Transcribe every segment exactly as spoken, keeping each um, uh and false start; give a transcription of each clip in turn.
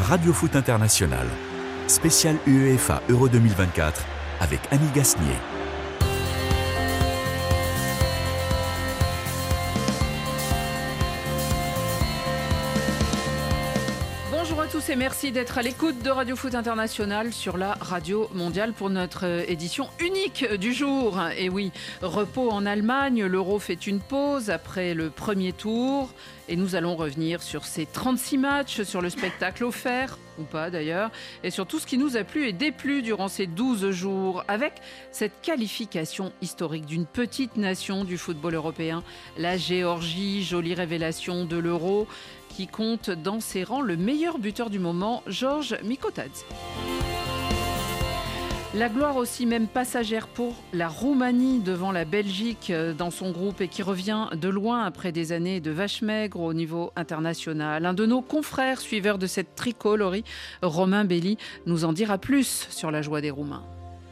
Radio Foot International, spécial UEFA Euro deux mille vingt-quatre avec Annie Gasnier. Bonjour à tous et merci d'être à l'écoute de Radio Foot International sur la radio mondiale pour notre édition unique du jour. Et oui, repos en Allemagne, l'Euro fait une pause après le premier tour et nous allons revenir sur ces trente-six matchs, sur le spectacle offert, ou pas d'ailleurs, et sur tout ce qui nous a plu et déplu durant ces douze jours, avec cette qualification historique d'une petite nation du football européen, la Géorgie, jolie révélation de l'Euro, qui compte dans ses rangs le meilleur buteur du moment, George Mikotadze. La gloire aussi même passagère pour la Roumanie devant la Belgique dans son groupe et qui revient de loin après des années de vaches maigres au niveau international. Un de nos confrères suiveurs de cette tricolorie, Romain Belli, nous en dira plus sur la joie des Roumains.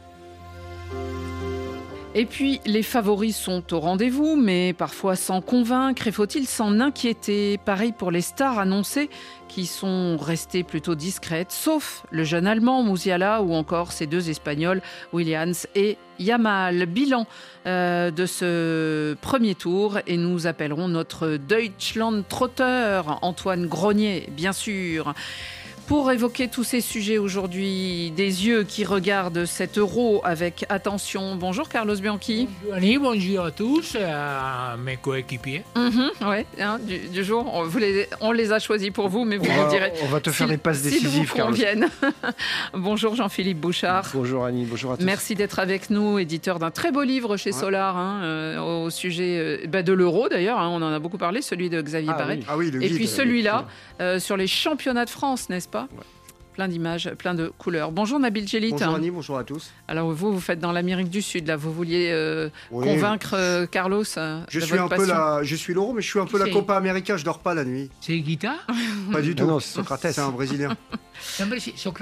Et puis, les favoris sont au rendez-vous, mais parfois sans convaincre. Et faut-il s'en inquiéter ? Pareil pour les stars annoncées qui sont restées plutôt discrètes, sauf le jeune Allemand Musiala ou encore ses deux Espagnols, Williams et Yamal. Bilan euh, de ce premier tour et nous appellerons notre Deutschland-Trotteur, Antoine Grenier, bien sûr. Pour évoquer tous ces sujets aujourd'hui, des yeux qui regardent cet euro avec attention. Bonjour Carlos Bianchi. Bonjour Annie, bonjour à tous, à mes coéquipiers. Mmh, ouais, hein, du, du jour, on, vous les, on les a choisis pour vous, mais vous on nous direz. On va te faire des passes décisives, Carlos. Bonjour Jean-Philippe Bouchard. Bonjour Annie, bonjour à tous. Merci d'être avec nous, éditeur d'un très beau livre chez ouais. Solar, hein, euh, au sujet euh, bah, de l'euro d'ailleurs, hein, on en a beaucoup parlé, celui de Xavier ah, Barret. Oui. Ah oui, le Et guide, puis celui-là, oui. euh, sur les championnats de France, n'est-ce pas ? Ouais. Plein d'images, plein de couleurs. Bonjour Nabil Djellit. Bonjour Annie, bonjour à tous. Alors vous, vous faites dans l'Amérique du Sud, là, vous vouliez euh, oui. convaincre euh, Carlos euh, je de suis votre un passion. peu la, Je suis l'euro, mais je suis un peu la Copa América, je dors pas la nuit. C'est Guita ? Pas du tout. Ah non, c'est Socrates. C'est un Brésilien. Socrates ?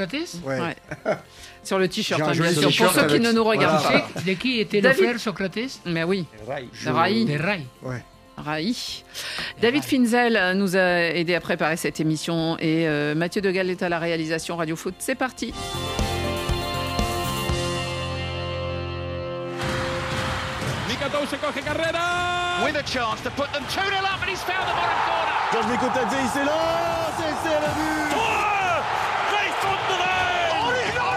Ouais. ouais. Sur le t-shirt, hein, bien sûr, pour ceux avec... qui ne nous regardent voilà. pas. De qui était David... le frère Socrates ? Mais oui, Rai. De Rai. De Rai. Ouais. Rai. David Finzel nous a aidé à préparer cette émission et euh, Mathieu Degal est à la réalisation Radio Foot. C'est parti. Mikotadze se coge carrera. With a chance to put them two nil up and he's found the bottom corner. George Mikotadze, il s'élance et c'est le but. trois Ray Fontenay.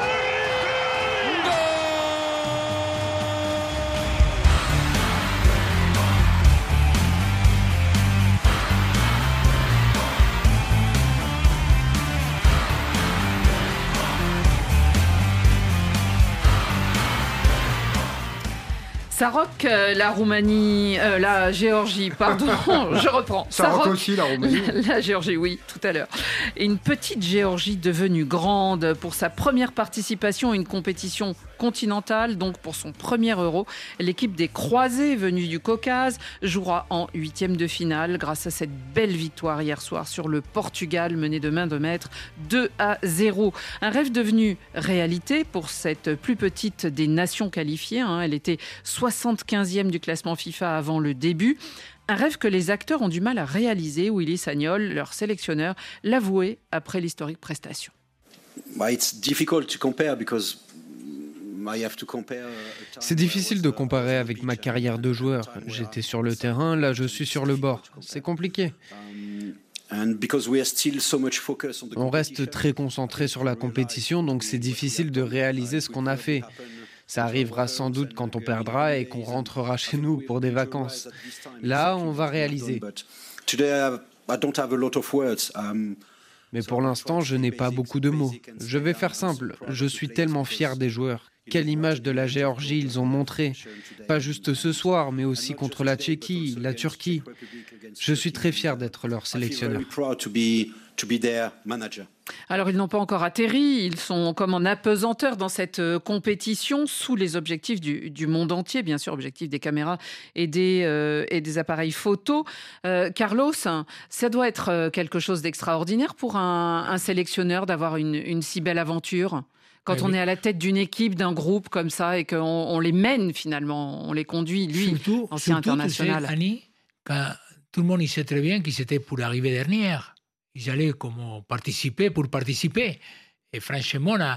Ça rock euh, la Roumanie, euh, la Géorgie, pardon, je reprends. Ça, Ça rock aussi la Roumanie. La, la Géorgie, oui, tout à l'heure. Et une petite Géorgie devenue grande pour sa première participation à une compétition continentale, donc pour son premier Euro. L'équipe des Croisés, venue du Caucase, jouera en huitième de finale grâce à cette belle victoire hier soir sur le Portugal, mené de main de maître deux à zéro. Un rêve devenu réalité pour cette plus petite des nations qualifiées. Hein. Elle était soixante-quinzième du classement FIFA avant le début. Un rêve que les acteurs ont du mal à réaliser. Willy Sagnol, leur sélectionneur, l'avouait après l'historique prestation. It's difficult to compare because C'est difficile de comparer avec ma carrière de joueur. J'étais sur le terrain, là je suis sur le bord. C'est compliqué. On reste très concentré sur la compétition, donc c'est difficile de réaliser ce qu'on a fait. Ça arrivera sans doute quand on perdra et qu'on rentrera chez nous pour des vacances. Là, on va réaliser. Mais pour l'instant, je n'ai pas beaucoup de mots. Je vais faire simple. Je suis tellement fier des joueurs. Quelle image de la Géorgie ils ont montré. Pas juste ce soir, mais aussi contre la Tchéquie, la Turquie. Je suis très fier d'être leur sélectionneur. Alors, ils n'ont pas encore atterri. Ils sont comme en apesanteur dans cette compétition sous les objectifs du, du monde entier, bien sûr, objectifs des caméras et des, euh, et des appareils photo. Euh, Carlos, ça doit être quelque chose d'extraordinaire pour un, un sélectionneur d'avoir une, une si belle aventure. Quand oui, on oui. est à la tête d'une équipe, d'un groupe comme ça et qu'on on les mène finalement, on les conduit, lui, surtout, ancien surtout, international. Tu sais, Annie, quand tout le monde il sait très bien qu'il c'était pour arriver dernière. ils allaient comme participer pour participer. Et franchement, là,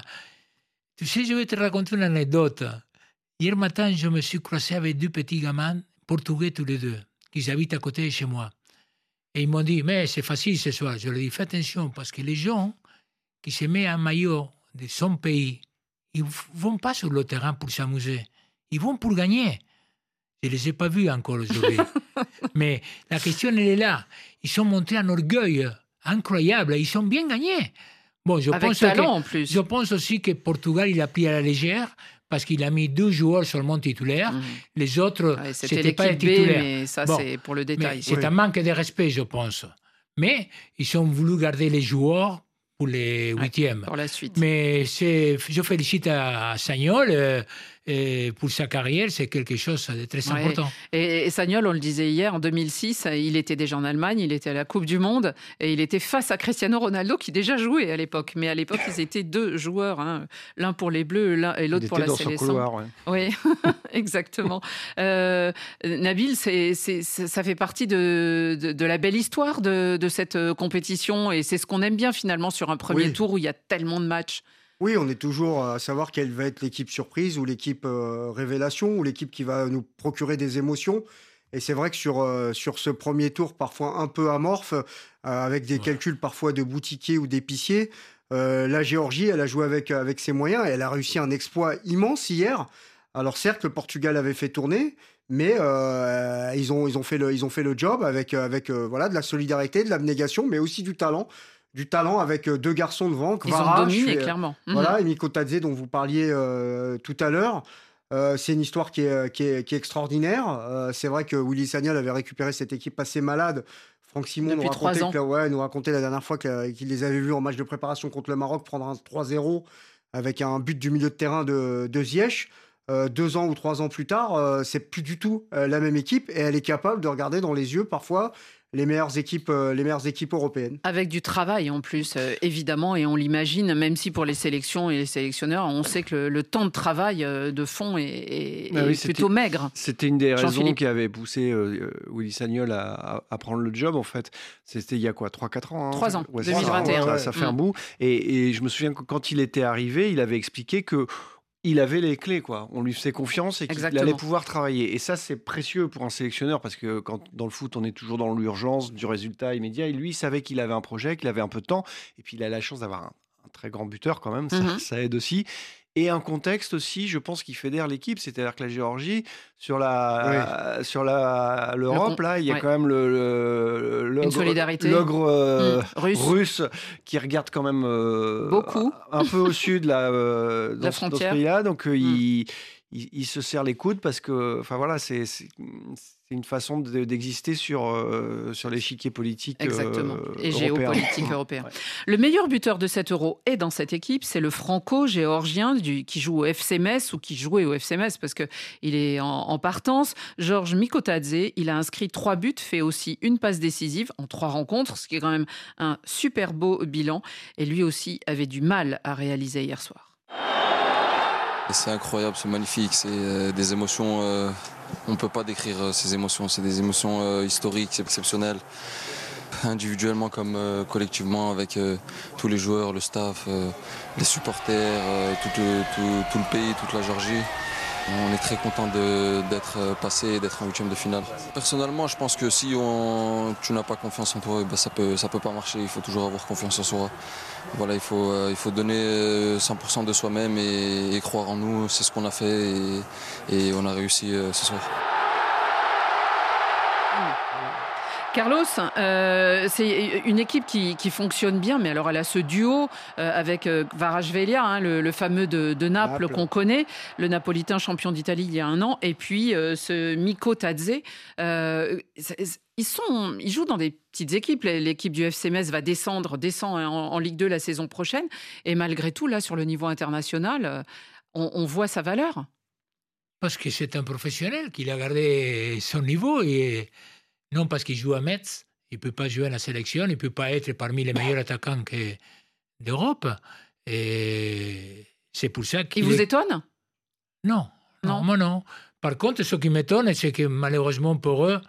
tu sais, je vais te raconter une anecdote. Hier matin, je me suis croisé avec deux petits gamins portugais tous les deux, qui habitent à côté de chez moi. Et ils m'ont dit, mais c'est facile ce soir. Je leur ai dit, fais attention, parce que les gens qui se mettent en maillot de son pays, ils ne vont pas sur le terrain pour s'amuser. Ils vont pour gagner. Je ne les ai pas vus encore aujourd'hui. Mais la question, elle est là. Ils sont montés en orgueil incroyable. Ils ont bien gagné. Bon, je Avec pense talent que, en plus. Je pense aussi que Portugal, il a pris à la légère parce qu'il a mis deux joueurs seulement titulaires. Mmh. Les autres, ouais, c'était, c'était pas les B, titulaires. Mais ça, bon, c'est pour le détail. C'est oui. un manque de respect, je pense. Mais ils ont voulu garder les joueurs pour les huitièmes. Ouais, pour la suite. Mais c'est, je félicite à, à Sagnol. Euh, Et pour sa carrière, c'est quelque chose de très ouais. important. Et, et Sagnol, on le disait hier, en deux mille six, il était déjà en Allemagne, il était à la Coupe du Monde et il était face à Cristiano Ronaldo qui déjà jouait à l'époque. Mais à l'époque, ils étaient deux joueurs, hein, l'un pour les Bleus l'un, et l'autre il pour la sélection. Il était dans son couloir, ouais. Oui, exactement. euh, Nabil, c'est, c'est, ça fait partie de, de, de la belle histoire de, de cette compétition et c'est ce qu'on aime bien finalement sur un premier oui. tour où il y a tellement de matchs. Oui, on est toujours à savoir quelle va être l'équipe surprise ou l'équipe euh, révélation ou l'équipe qui va nous procurer des émotions. Et c'est vrai que sur, euh, sur ce premier tour, parfois un peu amorphe, euh, avec des ouais. calculs parfois de boutiquiers ou d'épiciers, euh, la Géorgie, elle a joué avec, avec ses moyens et elle a réussi un exploit immense hier. Alors certes, le Portugal avait fait tourner, mais euh, ils, ont, ils, ont fait le, ils ont fait le job avec, avec euh, voilà, de la solidarité, de l'abnégation, mais aussi du talent. Du talent avec deux garçons devant. Ils Kvara, ont dominé, fais, clairement. Voilà, mmh. et Miko Tadze, dont vous parliez euh, tout à l'heure. Euh, c'est une histoire qui est, qui est, qui est extraordinaire. Euh, c'est vrai que Willy Sagnol avait récupéré cette équipe assez malade. Franck Simon nous racontait, que, ouais, nous racontait la dernière fois que, qu'il les avait vus en match de préparation contre le Maroc prendre un trois zéro avec un but du milieu de terrain de, de Ziyech. Euh, deux ans ou trois ans plus tard, euh, c'est plus du tout euh, la même équipe et elle est capable de regarder dans les yeux parfois les meilleures équipes, euh, les meilleures équipes européennes. Avec du travail en plus, euh, évidemment, et on l'imagine, même si pour les sélections et les sélectionneurs, on sait que le, le temps de travail euh, de fond est, est, ah est oui, plutôt maigre. C'était une des raisons Jean-Philippe. qui avait poussé euh, Willy Sagnol à, à, à prendre le job, en fait. C'était il y a quoi, trois quatre ans hein, trois ans, ouais, deux mille vingt et un. Ça, ça fait mmh. un bout. Et, et je me souviens que quand il était arrivé, il avait expliqué que il avait les clés, quoi. On lui faisait confiance et qu'il Exactement. allait pouvoir travailler. Et ça, c'est précieux pour un sélectionneur parce que quand, dans le foot, on est toujours dans l'urgence du résultat immédiat. Et lui, il savait qu'il avait un projet, qu'il avait un peu de temps. Et puis, il a la chance d'avoir un, un très grand buteur quand même. Mm-hmm. Ça, ça aide aussi. Et un contexte aussi, je pense, qui fédère l'équipe. C'est-à-dire que la Géorgie, sur, la, oui. sur la, l'Europe, le, là, il y a ouais. quand même le, le, l'ogre, une solidarité. l'ogre euh, mmh. russe. russe qui regarde quand même euh, beaucoup un peu au sud là, euh, dans, la dans ce pays-là. Donc, euh, mmh. il, il, il se serre les coudes parce que, enfin voilà, c'est, c'est, c'est une façon de, d'exister sur, euh, sur l'échiquier politique Exactement. Euh, et européen. géopolitique européen. Ouais. Le meilleur buteur de cet Euro est dans cette équipe, c'est le franco-géorgien du, qui joue au F C Metz ou qui jouait au F C Metz parce qu'il est en, en partance. Georges Mikotadze, il a inscrit trois buts, fait aussi une passe décisive en trois rencontres, ce qui est quand même un super beau bilan. Et lui aussi avait du mal à réaliser hier soir. C'est incroyable, c'est magnifique, c'est euh, des émotions, euh, on ne peut pas décrire euh, ces émotions, c'est des émotions euh, historiques, exceptionnelles, individuellement comme euh, collectivement avec euh, tous les joueurs, le staff, euh, les supporters, euh, tout, le, tout, tout le pays, toute la Géorgie. On est très content de, d'être passé et d'être en huitième de finale. Personnellement, je pense que si on, tu n'as pas confiance en toi, ben ça ne peut, ça peut pas marcher. Il faut toujours avoir confiance en soi. Voilà, il faut, il faut donner cent pour cent de soi-même et, et croire en nous. C'est ce qu'on a fait et, et on a réussi ce soir. Carlos, euh, c'est une équipe qui, qui fonctionne bien, mais alors elle a ce duo euh, avec euh, Kvaratskhelia, hein, le, le fameux de, de Naples, Naples qu'on connaît, le Napolitain champion d'Italie il y a un an, et puis euh, ce Miko Tadze. Euh, ils, sont, ils jouent dans des petites équipes. L'équipe du F C Metz va descendre, descend en, en Ligue deux la saison prochaine, et malgré tout, là, sur le niveau international, on, on voit sa valeur. Parce que c'est un professionnel qui a gardé son niveau et... Non, parce qu'il joue à Metz, il ne peut pas jouer à la sélection, il ne peut pas être parmi les meilleurs attaquants que d'Europe. Et c'est pour ça qu'il Il vous est... étonne ? Non, non, non, moi non. Par contre, ce qui m'étonne, c'est que malheureusement pour eux,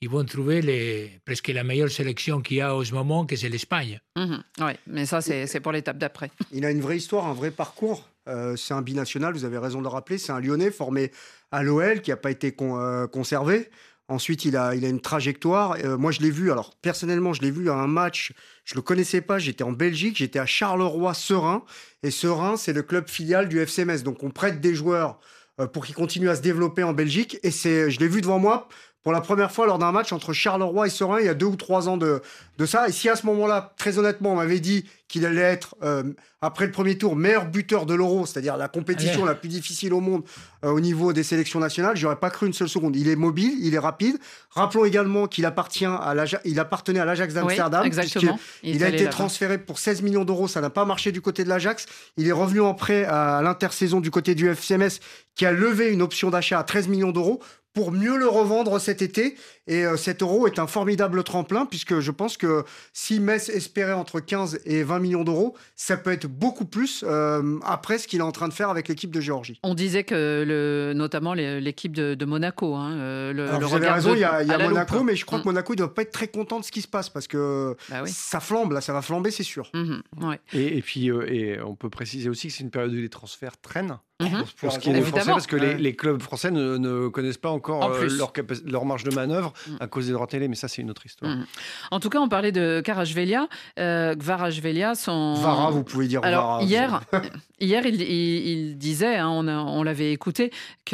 ils vont trouver les, presque la meilleure sélection qu'il y a en ce moment, que c'est l'Espagne. Mmh, oui, mais ça, c'est, c'est pour l'étape d'après. Il a une vraie histoire, un vrai parcours. Euh, c'est un binational, vous avez raison de le rappeler. C'est un Lyonnais formé à l'O L qui n'a pas été con, euh, conservé. Ensuite, il a, il a une trajectoire. Euh, moi, je l'ai vu, alors personnellement, je l'ai vu à un match, je ne le connaissais pas, j'étais en Belgique, j'étais à Charleroi-Seraing. Et Seraing, c'est le club filial du F C Metz. Donc, on prête des joueurs euh, pour qu'ils continuent à se développer en Belgique. Et c'est, je l'ai vu devant moi pour la première fois lors d'un match entre Charleroi et Seraing, il y a deux ou trois ans de, de ça. Et si à ce moment-là, très honnêtement, on m'avait dit qu'il allait être, euh, après le premier tour, meilleur buteur de l'Euro, c'est-à-dire la compétition Allez. la plus difficile au monde euh, au niveau des sélections nationales, j'aurais pas cru une seule seconde. Il est mobile, il est rapide. Rappelons également qu'il appartient à l'Aja- il appartenait à l'Ajax d'Amsterdam. Oui, exactement. Il, il a allé été là-bas. transféré pour seize millions d'euros. Ça n'a pas marché du côté de l'Ajax. Il est revenu en prêt à l'intersaison du côté du F C Metz, qui a levé une option d'achat à treize millions d'euros pour mieux le revendre cet été. Et euh, cet euro est un formidable tremplin, puisque je pense que si Metz espérait entre quinze et vingt millions d'euros, ça peut être beaucoup plus euh, après ce qu'il est en train de faire avec l'équipe de Géorgie. On disait que le, notamment les- l'équipe de, de Monaco, hein, euh, le, Alors, le vous avez regard raison, de- il y a, il y a à la Monaco, loupe. mais je crois Mm. que Monaco ne doit pas être très content de ce qui se passe, parce que Bah oui. ça flambe, là, ça va flamber, c'est sûr. Mhm, ouais. Et, et puis, euh, et on peut préciser aussi que c'est une période où les transferts traînent. Mhm. Pour, pour ce qui est des Évidemment. Français, parce que les, Ouais. les clubs français ne, ne connaissent pas encore En euh, plus. leur, capa- leur marge de manœuvre Mm. à cause des droits télé, mais ça, c'est une autre histoire. Mhm. En tout cas, on parlait de Kvaratskhelia. Euh, Kvaratskhelia, son... Vara, vous pouvez dire Alors, Vara. hier, hier il, il- il disait, hein, on, a- on l'avait écouté,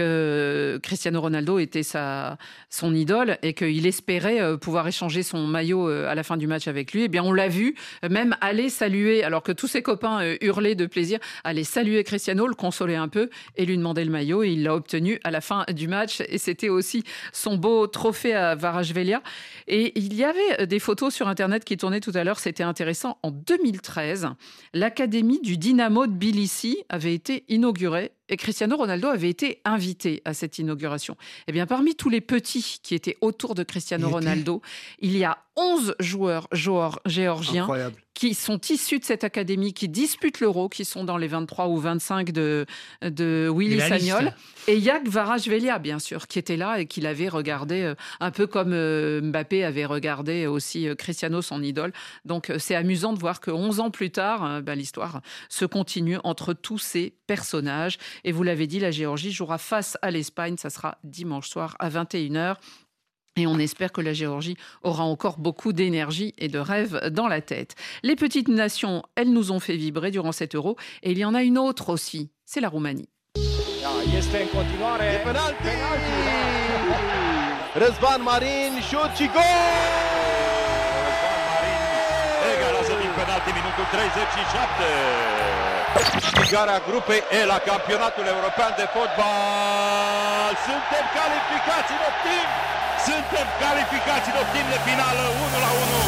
que Cristiano Ronaldo était sa, son idole et qu'il espérait euh, pouvoir échanger son maillot euh, à la fin du match avec lui. Eh bien, on l'a vu, euh, même aller saluer, alors que tous ses copains euh, hurlaient de plaisir, aller saluer Cristiano, le consoler un peu et lui demander le maillot. Et il l'a obtenu à la fin du match. Et c'était aussi son beau trophée à Kvaratskhelia. Et il y avait des photos sur Internet qui tournaient tout à l'heure. C'était intéressant. En deux mille treize, l'académie du Dynamo de Tbilissi avait été inaugurée et Cristiano Ronaldo avait été invité à cette inauguration. Eh bien, parmi tous les petits qui étaient autour de Cristiano Il était- Ronaldo, il y a onze joueurs géor- géorgiens Incroyable. qui sont issus de cette académie, qui disputent l'Euro, qui sont dans les vingt-trois ou vingt-cinq de, de Willy Et la liste. Sagnol. Et il y a Kvaratskhelia, bien sûr, qui était là et qui l'avait regardé, euh, un peu comme euh, Mbappé avait regardé aussi euh, Cristiano, son idole. Donc, euh, c'est amusant de voir que onze ans plus tard, euh, ben, l'histoire se continue entre tous ces personnages. Et vous l'avez dit, la Géorgie jouera face à l'Espagne. Ça sera dimanche soir à vingt et une heures. Et on espère que la Géorgie aura encore beaucoup d'énergie et de rêves dans la tête. Les petites nations, elles nous ont fait vibrer durant cet Euro. Et il y en a une autre aussi, c'est la Roumanie. Este în continuare e penalti. Răzvan Marin, șut și gol! Răzvan Marin egalează din penalti minutul treizeci și șapte. Câștigarea grupei E la campionatul european de fotbal. Suntem calificați în optim. Suntem calificați în optim de finală unu la unu.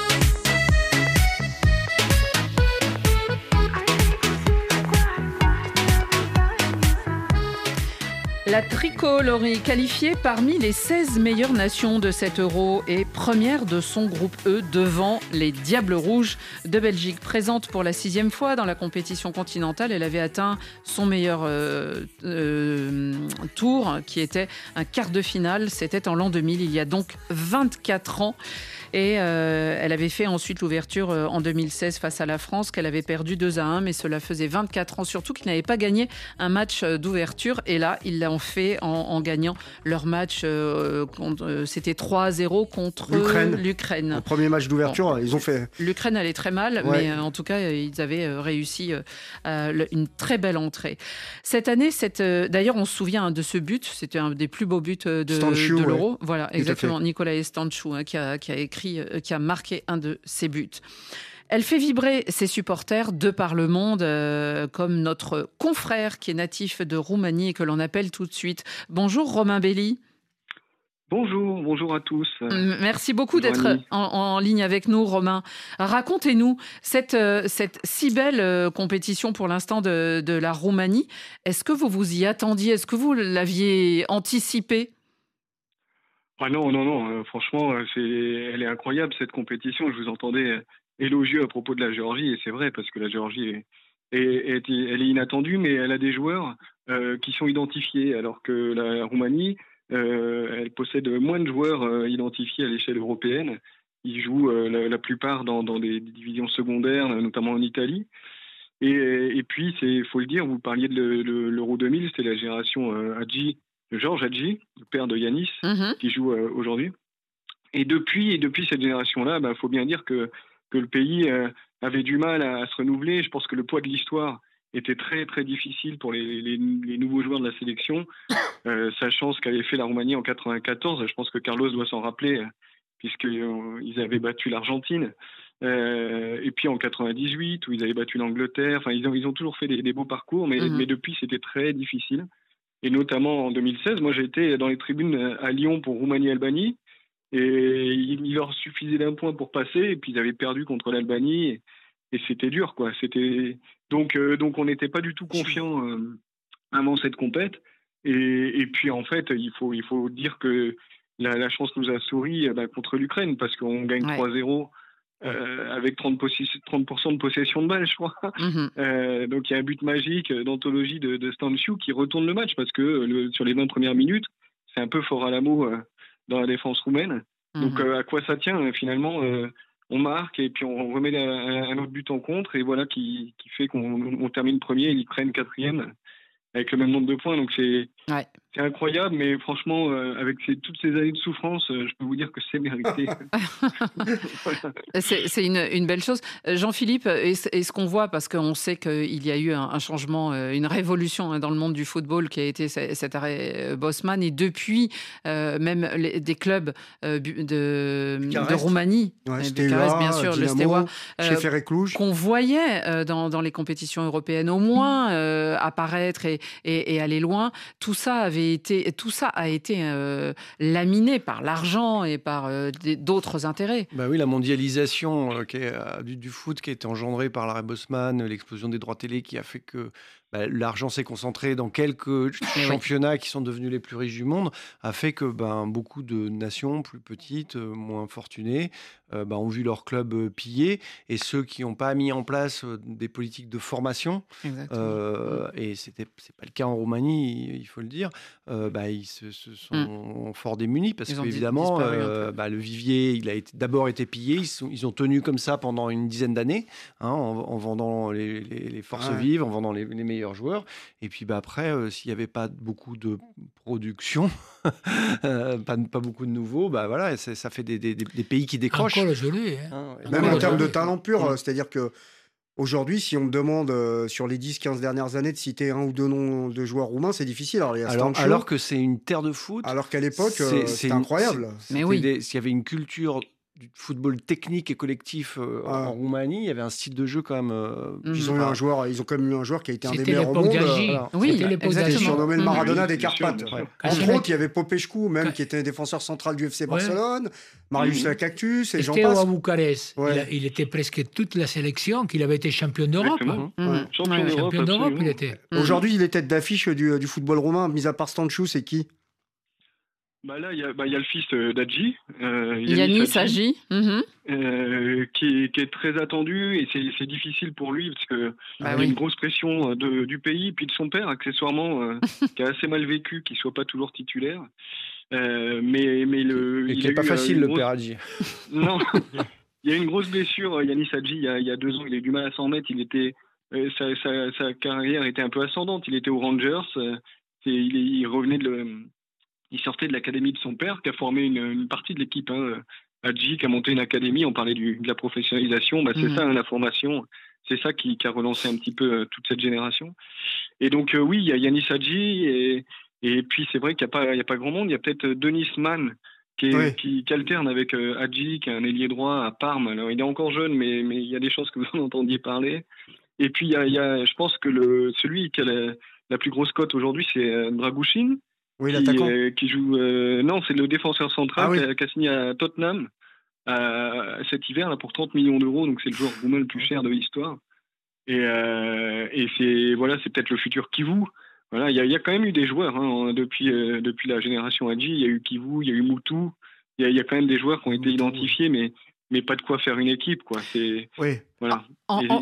La tricolorie qualifiée parmi les seize meilleures nations de cet Euro et première de son groupe E devant les Diables Rouges de Belgique. Présente pour la sixième fois dans la compétition continentale, elle avait atteint son meilleur euh, euh, tour qui était un quart de finale. C'était en l'an deux mille, il y a donc vingt-quatre ans. Et euh, elle avait fait ensuite l'ouverture euh, en deux mille seize face à la France, qu'elle avait perdu deux à un, mais cela faisait vingt-quatre ans, surtout qu'ils n'avaient pas gagné un match euh, d'ouverture. Et là, ils l'ont fait en, en gagnant leur match. Euh, contre, euh, c'était trois à zéro contre L'Ukraine. l'Ukraine. Le premier match d'ouverture, Bon. ils ont fait. L'Ukraine allait très mal, Ouais. mais euh, en tout cas, euh, ils avaient euh, réussi euh, euh, le- une très belle entrée. Cette année, cette, euh, d'ailleurs, on se souvient hein, de ce but. C'était un des plus beaux buts euh, de, Stanciu, de ouais. l'Euro. Voilà, à exactement. Nicolas Stanciu hein, qui, a, qui a écrit, euh, qui a marqué un de ses buts. Elle fait vibrer ses supporters de par le monde, euh, comme notre confrère qui est natif de Roumanie et que l'on appelle tout de suite. Bonjour Romain Belli. Bonjour, bonjour à tous. M- Merci beaucoup Bonjour, d'être Annie. en, en ligne avec nous, Romain. Racontez-nous cette, euh, cette si belle euh, compétition pour l'instant de, de la Roumanie. Est-ce que vous vous y attendiez? Est-ce que vous l'aviez anticipé? Ah non, non, non, euh, franchement, euh, c'est, elle est incroyable cette compétition. Je vous entendais euh, élogieux à propos de la Géorgie, et c'est vrai, parce que la Géorgie est, est- est- elle est inattendue, mais elle a des joueurs euh, qui sont identifiés, alors que la Roumanie, Euh, elle possède moins de joueurs euh, identifiés à l'échelle européenne. Ils jouent euh, la, la plupart dans, dans des divisions secondaires, notamment en Italie. Et, et puis, il faut le dire, vous parliez de le, le, l'Euro deux mille, c'était la génération euh, Hadji, de Georges Hadji, le père de Yanis, mm-hmm. qui joue euh, aujourd'hui. Et depuis, et depuis cette génération-là, il bah, faut bien dire que, que le pays euh, avait du mal à, à se renouveler. Je pense que le poids de l'histoire était très, très difficile pour les, les, les nouveaux joueurs de la sélection, euh, sachant ce qu'avait fait la Roumanie en quatre-vingt-quatorze. Je pense que Carlos doit s'en rappeler, puisqu'ils euh, avaient battu l'Argentine. Euh, et puis en quatre-vingt-dix-huit, où ils avaient battu l'Angleterre. Enfin, ils ont, ils ont toujours fait des, des beaux parcours, mais, mmh. mais depuis, c'était très difficile. Et notamment en deux mille seize, moi, j'ai été dans les tribunes à Lyon pour Roumanie-Albanie. Et il, il leur suffisait d'un point pour passer, et puis ils avaient perdu contre l'Albanie. Et, et c'était dur, quoi. C'était... Donc, euh, donc on n'était pas du tout confiants euh, avant cette compète. Et, et puis, en fait, il faut, il faut dire que la, la chance nous a souri bah, contre l'Ukraine, parce qu'on gagne ouais. trois zéro. Euh, avec trente pour cent de possession de balle, je crois. Mm-hmm. Euh, donc il y a un but magique d'anthologie de, de Stanciu qui retourne le match parce que le, sur les vingt premières minutes, c'est un peu fort à l'amo euh, dans la défense roumaine. Mm-hmm. Donc euh, à quoi ça tient finalement euh, on marque et puis on remet un, un autre but en contre et voilà qui, qui fait qu'on on termine premier et l'Ukraine quatrième avec le même nombre de points. Donc c'est, ouais. c'est incroyable, mais franchement, euh, avec ces, toutes ces années de souffrance, euh, je peux vous dire que c'est mérité. voilà. C'est, c'est une, une belle chose. Jean-Philippe, est-ce, est-ce qu'on voit, parce qu'on sait qu'il y a eu un, un changement, une révolution hein, dans le monde du football qui a été cet arrêt Bosman, et depuis, euh, même les, des clubs euh, de, de Roumanie, ouais, Bucarest, bien sûr, Dynamo, le Steaua, euh, qu'on voyait euh, dans, dans les compétitions européennes au moins euh, apparaître et Et, et aller loin, tout ça avait été, tout ça a été euh, laminé par l'argent et par euh, des, d'autres intérêts. Bah oui, la mondialisation euh, qui est, euh, du, du foot qui a été engendrée par l'arrêt Bosman, l'explosion des droits télé qui a fait que bah, l'argent s'est concentré dans quelques et championnats oui. qui sont devenus les plus riches du monde, a fait que bah, beaucoup de nations plus petites, euh, moins fortunées, euh, bah, ont vu leur club euh, pillé, et ceux qui n'ont pas mis en place euh, des politiques de formation, euh, et c'était c'est pas le cas en Roumanie, il faut le dire, euh, bah, ils se, se sont mm. fort démunis parce ils qu'évidemment euh, bah, le vivier il a été, d'abord été pillé, ils, sont, ils ont tenu comme ça pendant une dizaine d'années hein, en, en vendant les, les, les forces ouais. vives, en vendant les, les meilleurs joueurs, et puis bah, après euh, s'il n'y avait pas beaucoup de production euh, pas, pas beaucoup de nouveaux, bah, voilà, ça fait des, des, des pays qui décrochent. Encore le gelé, hein. Hein, ouais. Même en termes de talent pur, mmh. c'est-à-dire que aujourd'hui, si on me demande euh, sur les dix quinze dernières années de citer un ou deux noms de joueurs roumains, c'est difficile. Alors, il y a alors, alors que c'est une terre de foot. Alors qu'à l'époque, c'est, euh, c'est incroyable. C'est, Mais oui. Des, s'il y avait une culture du football technique et collectif euh, ah. en Roumanie, il y avait un style de jeu quand même. Euh, mmh. Ils ont eu un joueur, ils ont quand même eu un joueur qui a été un des meilleurs au monde. Voilà. Oui, c'était l'époque d'Aggi. C'était surnommé le Maradona mmh. des Carpates. Ouais. Entre autres, il y avait Popescu, même qui était un défenseur central du F C Barcelone, ouais. Marius mmh. Cactus et j'en passe. à Bucarest. Ouais. Il, il était presque toute la sélection, qu'il avait été champion d'Europe. Hein. Mmh. Ouais. Champion, ouais. champion d'Europe, il était. Aujourd'hui, il est tête d'affiche du, du football roumain, mis à part Stanciu, c'est qui? Bah là, il y, bah, y a le fils d'Hadji, euh, Yanis Hadji, mmh. euh, qui, qui est très attendu, et c'est, c'est difficile pour lui parce que bah, il y a oui. une grosse pression de, du pays, puis de son père accessoirement, euh, qui a assez mal vécu, qu'il soit pas toujours titulaire. Euh, mais mais le, et qui est pas facile le grosse... père Hadji. Non, il y a une grosse blessure. Yanis Hadji, il y a, il y a deux ans, il a eu du mal à s'en remettre. Il était, euh, sa, sa, sa carrière était un peu ascendante. Il était aux Rangers, euh, et il, il revenait de le Il sortait de l'académie de son père, qui a formé une, une partie de l'équipe. Hein. Hadji, qui a monté une académie, on parlait du, de la professionnalisation. Bah, c'est mmh. ça, hein, la formation. C'est ça qui, qui a relancé un petit peu euh, toute cette génération. Et donc, euh, oui, il y a Yanis Hadji. Et, et puis, c'est vrai qu'il n'y a, a pas grand monde. Il y a peut-être Denis Mann, qui, est, oui. qui, qui alterne avec euh, Hadji, qui est un ailier droit à Parme. Alors, il est encore jeune, mais, mais il y a des chances que vous en entendiez parler. Et puis, il y a, il y a, je pense que le, celui qui a la, la plus grosse cote aujourd'hui, c'est euh, Dragouchin. Oui, qui, euh, qui joue. Euh, non, c'est le défenseur central ah, oui. qui, a, qui a signé à Tottenham euh, cet hiver là, pour trente millions d'euros. Donc, c'est le joueur roumain le plus cher de l'histoire. Et, euh, et c'est, voilà, c'est peut-être le futur Kivu. Voilà, il y, y a quand même eu des joueurs hein, depuis, euh, depuis la génération Hadji. Il y a eu Kivu, il y a eu Moutou. Il y, y a quand même des joueurs qui ont été Moutou, identifiés, oui. mais, mais pas de quoi faire une équipe. Quoi. C'est, oui. voilà. En, en,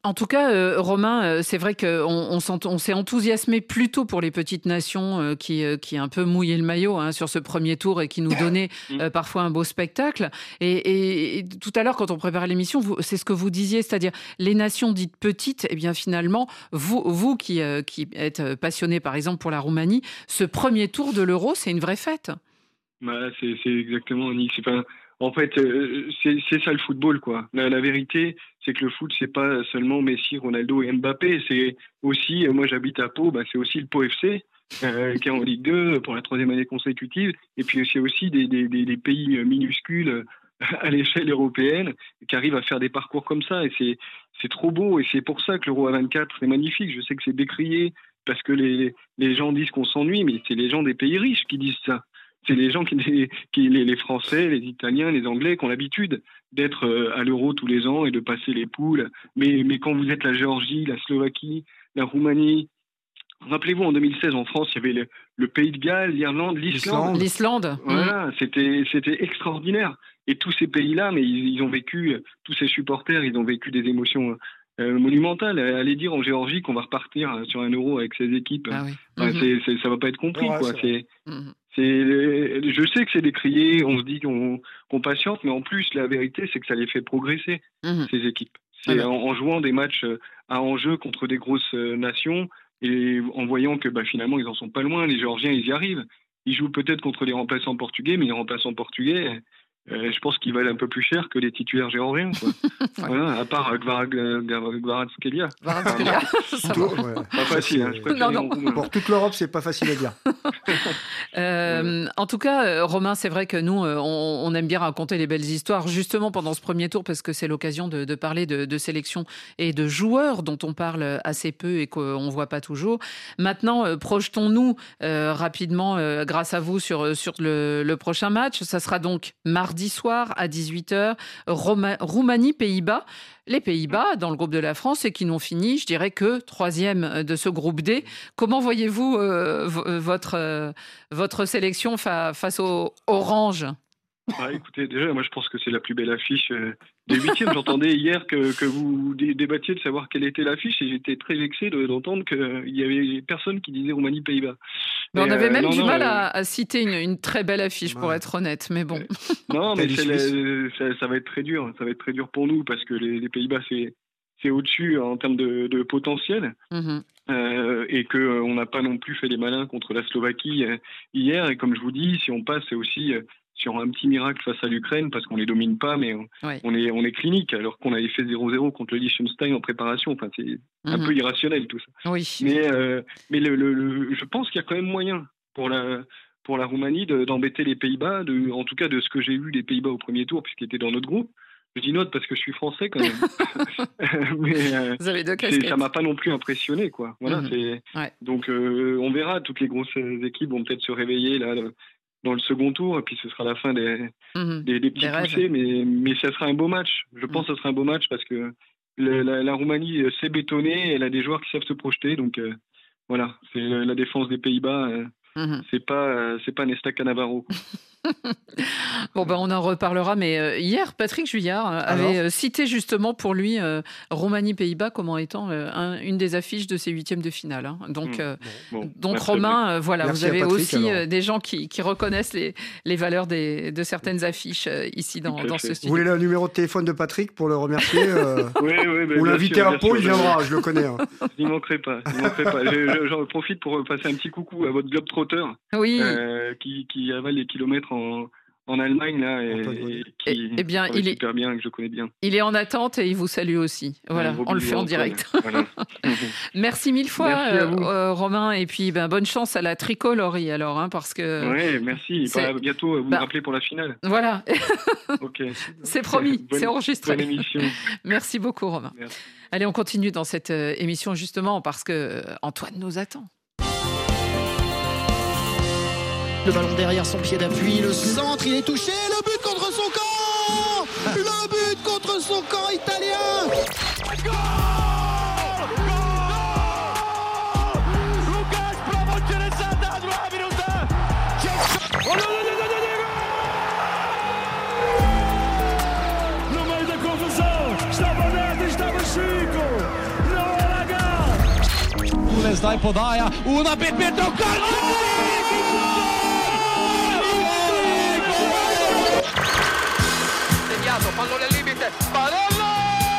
En tout cas, euh, Romain, euh, c'est vrai qu'on on, on s'est enthousiasmé plutôt pour les petites nations euh, qui, euh, qui un peu mouillaient le maillot hein, sur ce premier tour et qui nous donnaient euh, parfois un beau spectacle. Et, et, et tout à l'heure, quand on préparait l'émission, vous, c'est ce que vous disiez, c'est-à-dire les nations dites petites, eh bien finalement, vous, vous qui, euh, qui êtes passionné par exemple pour la Roumanie, ce premier tour de l'Euro, c'est une vraie fête. Bah, c'est, c'est exactement, Nick. C'est pas... En fait, euh, c'est, c'est ça le football, quoi. La, la vérité, c'est que le foot, c'est pas seulement Messi, Ronaldo et Mbappé. C'est aussi, euh, moi j'habite à Pau, bah, c'est aussi le Pau F C, euh, qui est en Ligue deux pour la troisième année consécutive. Et puis c'est aussi des, des, des, des pays minuscules euh, à l'échelle européenne qui arrivent à faire des parcours comme ça. Et c'est, c'est trop beau. Et c'est pour ça que l'Euro A vingt-quatre, c'est magnifique. Je sais que c'est décrié parce que les, les gens disent qu'on s'ennuie, mais c'est les gens des pays riches qui disent ça. C'est les gens qui, qui les, les Français, les Italiens, les Anglais qui ont l'habitude d'être à l'Euro tous les ans et de passer les poules. Mais, mais quand vous êtes la Géorgie, la Slovaquie, la Roumanie, rappelez-vous en deux mille seize en France, il y avait le, le Pays de Galles, l'Irlande, l'Islande. L'Islande. Voilà, c'était, c'était extraordinaire. Et tous ces pays-là, mais ils, ils ont vécu, tous ces supporters, ils ont vécu des émotions Euh, monumental. Aller dire en Géorgie qu'on va repartir sur un euro avec ses équipes, ah oui. enfin, mmh. c'est, c'est, ça va pas être compris. Ouais, quoi. C'est, mmh. c'est, je sais que c'est décrié, on se dit qu'on, qu'on patiente, mais en plus, la vérité, c'est que ça les fait progresser, mmh. ces équipes. C'est ah en, en jouant des matchs à enjeu contre des grosses nations et en voyant que bah, finalement, ils en sont pas loin. Les Géorgiens, ils y arrivent. Ils jouent peut-être contre les remplaçants portugais, mais les remplaçants portugais... Euh, je pense qu'ils valent un peu plus cher que les titulaires géorgiens, quoi. ouais. Voilà, à part Kvaratskhelia. Kvaratskhelia, ça va. Pas facile. Hein, non, non. Pour toute l'Europe, c'est pas facile à dire. euh, en tout cas, Romain, c'est vrai que nous, on, on aime bien raconter les belles histoires, justement pendant ce premier tour, parce que c'est l'occasion de, de parler de, de sélection et de joueurs dont on parle assez peu et qu'on voit pas toujours. Maintenant, euh, projetons-nous euh, rapidement, euh, grâce à vous, sur, sur le, le prochain match. Ça sera donc mardi soir à dix-huit heures, Roma- Roumanie, Pays-Bas. Les Pays-Bas, dans le groupe de la France, et qui n'ont fini, je dirais, que troisième de ce groupe D. Comment voyez-vous euh, v- votre, euh, votre sélection fa- face aux Orange ? Ah, écoutez, déjà, moi je pense que c'est la plus belle affiche euh, des huitièmes. J'entendais hier que, que vous dé- débattiez de savoir quelle était l'affiche et j'étais très vexé de, d'entendre qu'il y avait personne qui disait Roumanie-Pays-Bas. Mais on avait euh, même non, du non, mal euh... à, à citer une, une très belle affiche, ouais. pour être honnête, mais bon. Non, mais c'est la, ça, ça va être très dur, ça va être très dur pour nous parce que les, les Pays-Bas, c'est, c'est au-dessus en termes de, de potentiel. Mm-hmm. Euh, et qu'on n'a pas non plus fait les malins contre la Slovaquie euh, hier. Et comme je vous dis, si on passe, c'est aussi... Euh, sur un petit miracle face à l'Ukraine, parce qu'on les domine pas, mais on, ouais. on, est, on est clinique, alors qu'on avait fait zéro zéro contre le Liechtenstein en préparation. Enfin, c'est mm-hmm. un peu irrationnel, tout ça. Oui. Mais, euh, mais le, le, le, je pense qu'il y a quand même moyen pour la, pour la Roumanie de, d'embêter les Pays-Bas, de, en tout cas de ce que j'ai vu des Pays-Bas au premier tour, puisqu'ils étaient dans notre groupe. Je dis notre parce que je suis français quand même. mais euh, Vous avez deux casquettes. Ça m'a pas non plus impressionné, quoi. Voilà, mm-hmm. c'est... Ouais. Donc, euh, on verra. Toutes les grosses équipes vont peut-être se réveiller, là, le... dans le second tour, et puis ce sera la fin des, mmh, des, des petits des poussés, mais, mais ça sera un beau match. Je pense mmh. que ce sera un beau match parce que le, la, la Roumanie s'est bétonnée, elle a des joueurs qui savent se projeter, donc euh, voilà, c'est la défense des Pays-Bas, euh, mmh. c'est pas, euh, c'est pas Nesta Cannavaro. Bon, ben on en reparlera, mais euh, hier, Patrick Juillard euh, avait euh, cité justement pour lui euh, Roumanie-Pays-Bas comme étant euh, un, une des affiches de ces huitièmes de finale. Hein. Donc, euh, bon, bon, donc Romain, euh, voilà, merci vous avez Patrick, aussi euh, des gens qui, qui reconnaissent les, les valeurs des, de certaines affiches euh, ici dans, dans ce studio. Vous voulez le numéro de téléphone de Patrick pour le remercier euh... Oui, oui. Ben, ou l'inviter à Pau, il viendra, je le connais. Hein. Je n'y manquerai pas. Je n'y manquerai pas. Je, j'en profite pour passer un petit coucou à votre globe-trotter oui. euh, qui, qui avale les kilomètres en... en Allemagne, là, et, et qui eh bien, il est super bien, que je connais bien. Il est en attente et il vous salue aussi. Voilà, on le fait en direct. Voilà. Merci mille fois, merci euh, Romain, et puis ben, bonne chance à la tricolorie alors, hein, parce que... Oui, merci. Bah, bientôt, vous bah, me rappelez pour la finale. Voilà. Ok. C'est promis, bonne, c'est enregistré. Bonne émission. Merci beaucoup, Romain. Merci. Allez, on continue dans cette euh, émission justement parce que euh, Antoine nous attend. Le ballon derrière son pied d'appui, le centre, il est touché, le but contre son camp. Le but contre son camp italien. Goal! Goal! Lucas provo interessata, due minuti. Oh, no, no, no, no, no, no! No meio da confusão, estava Neto, estava Chico. zdaj podaja na pet metrov, kar Segnato, pallone al limite, Barella!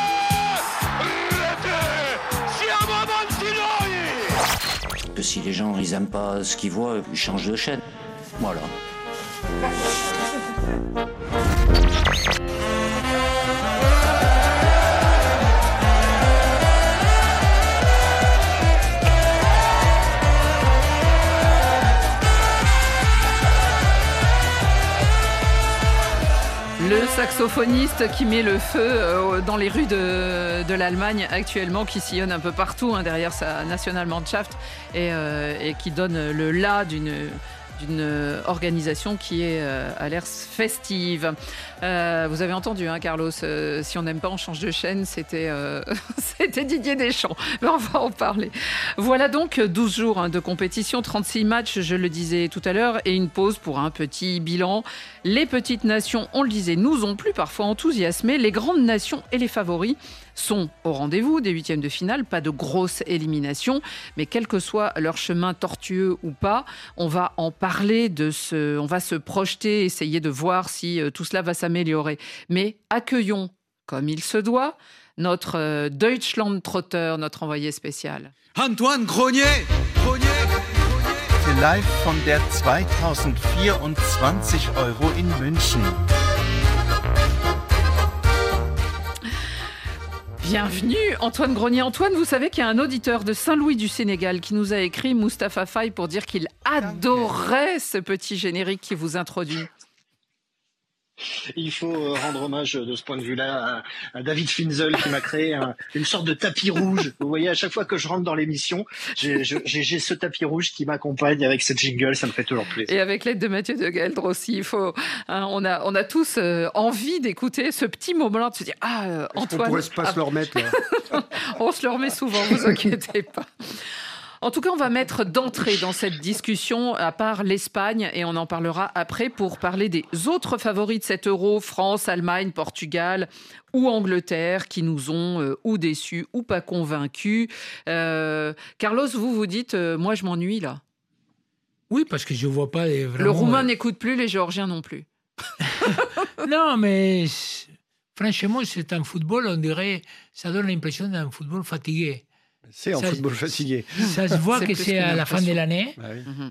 Rete! Siamo avanti noi! Que si les gens ils aiment pas ce qu'ils voient, ils changent de chaîne. Voilà. Le saxophoniste qui met le feu dans les rues de, de l'Allemagne actuellement, qui sillonne un peu partout hein, derrière sa Nationalmannschaft et, euh, et qui donne le la d'une... d'une organisation qui est euh, à l'air festive. Euh, vous avez entendu, hein, Carlos, euh, si on n'aime pas, on change de chaîne, c'était, euh, c'était Didier Deschamps. Mais on va en parler. Voilà donc douze jours hein, de compétition, trente-six matchs, je le disais tout à l'heure, et une pause pour un petit bilan. Les petites nations, on le disait, nous ont plus parfois enthousiasmés. Les grandes nations et les favoris sont au rendez-vous des huitièmes de finale. Pas de grosse élimination, mais quel que soit leur chemin tortueux ou pas, on va en parler, de ce, on va se projeter, essayer de voir si euh, tout cela va s'améliorer. Mais accueillons, comme il se doit, notre euh, Deutschland-Trotter, notre envoyé spécial. Antoine Grenier, Grenier, Grenier. Live von der zweitausendvierundzwanzig Euro in München. Bienvenue Antoine Grenier. Antoine, vous savez qu'il y a un auditeur de Saint-Louis du Sénégal qui nous a écrit, Mustapha Faye, pour dire qu'il adorait ce petit générique qui vous introduit. Il faut rendre hommage de ce point de vue-là à, à David Finzel qui m'a créé un, une sorte de tapis rouge. Vous voyez, à chaque fois que je rentre dans l'émission, j'ai, j'ai, j'ai ce tapis rouge qui m'accompagne avec ce jingle, ça me fait toujours plaisir. Et avec l'aide de Mathieu de Gueldre aussi, il faut, hein, on, a, on a tous euh, envie d'écouter ce petit moment-là, de se dire « Ah, euh, Antoine… » On pourrait pas ah, se le remettre, là. On se le remet souvent, vous inquiétez pas. En tout cas, on va mettre d'entrée dans cette discussion, à part l'Espagne, et on en parlera après, pour parler des autres favoris de cet Euro, France, Allemagne, Portugal ou Angleterre, qui nous ont euh, ou déçus ou pas convaincus. Euh, Carlos, vous vous dites, euh, moi je m'ennuie là. Oui, parce que je ne vois pas vraiment… Le Roumain euh... n'écoute plus, les Géorgiens non plus. Non, mais franchement, c'est un football, on dirait, ça donne l'impression d'un football fatigué. C'est un ça, football fatigué. Ça se voit que c'est à la fin de l'année. Bah oui. Mm-hmm.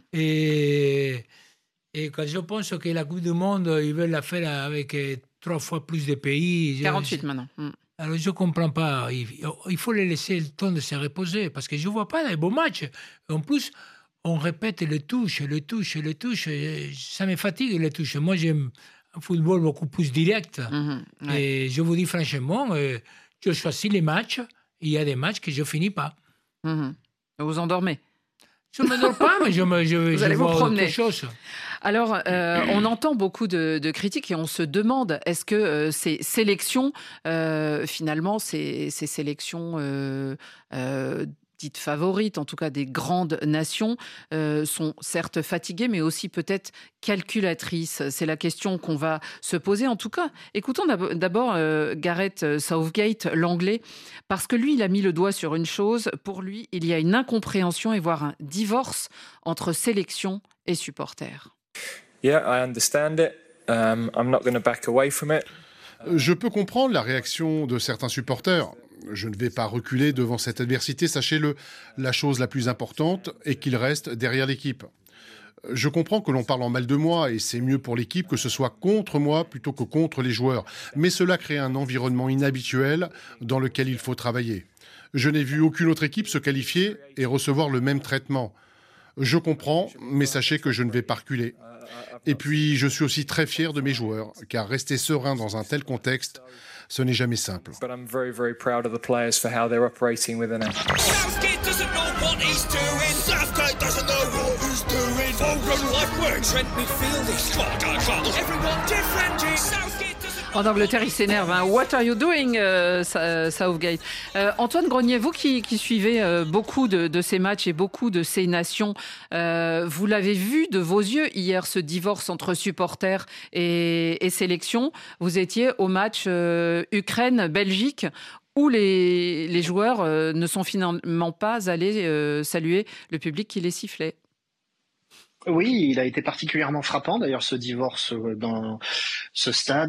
et, et quand je pense que la Coupe du Monde, ils veulent la faire avec trois fois plus de pays. quarante-huit je, maintenant. Mm. Alors je ne comprends pas. Il, il faut les laisser le temps de se reposer parce que je ne vois pas les beaux matchs. En plus, on répète les touches, les touches, les touches. Ça me fatigue les touches. Moi, j'aime un football beaucoup plus direct. Mm-hmm. Ouais. Et je vous dis franchement, je choisis les matchs. Il y a des matchs que je ne finis pas. Mmh. Vous endormez? Je ne m'endors pas, mais je, me, je, vous je allez vois vous promener. Autre chose. Alors, euh, on entend beaucoup de, de critiques et on se demande, est-ce que euh, ces sélections, euh, finalement, ces, ces sélections euh, euh, dites favorites, en tout cas des grandes nations, euh, sont certes fatiguées, mais aussi peut-être calculatrices. C'est la question qu'on va se poser. En tout cas, écoutons d'abord euh, Gareth Southgate, l'anglais, parce que lui, il a mis le doigt sur une chose. Pour lui, il y a une incompréhension et voire un divorce entre sélection et supporters. Yeah, I understand it. Um, I'm not going to back away from it. Je peux comprendre la réaction de certains supporters. Je ne vais pas reculer devant cette adversité, sachez-le. La chose la plus importante est qu'il reste derrière l'équipe. Je comprends que l'on parle en mal de moi et c'est mieux pour l'équipe que ce soit contre moi plutôt que contre les joueurs. Mais cela crée un environnement inhabituel dans lequel il faut travailler. Je n'ai vu aucune autre équipe se qualifier et recevoir le même traitement. Je comprends, mais sachez que je ne vais pas reculer. Et puis, je suis aussi très fier de mes joueurs, car rester serein dans un tel contexte, ce n'est jamais simple. But I'm very, very proud of the players for how they're operating within it. Southgate doesn't know what he's doing. Southgate doesn't know what he's doing. Foden left wing. Trent midfield. Everyone different. Southgate doesn't En Angleterre, il s'énerve. Hein. What are you doing, euh, Southgate? euh, Antoine Grenier, vous qui, qui suivez euh, beaucoup de, de ces matchs et beaucoup de ces nations, euh, vous l'avez vu de vos yeux hier, ce divorce entre supporters et, et sélection. Vous étiez au match euh, Ukraine-Belgique où les, les joueurs euh, ne sont finalement pas allés euh, saluer le public qui les sifflait. Oui, il a été particulièrement frappant d'ailleurs ce divorce dans ce stade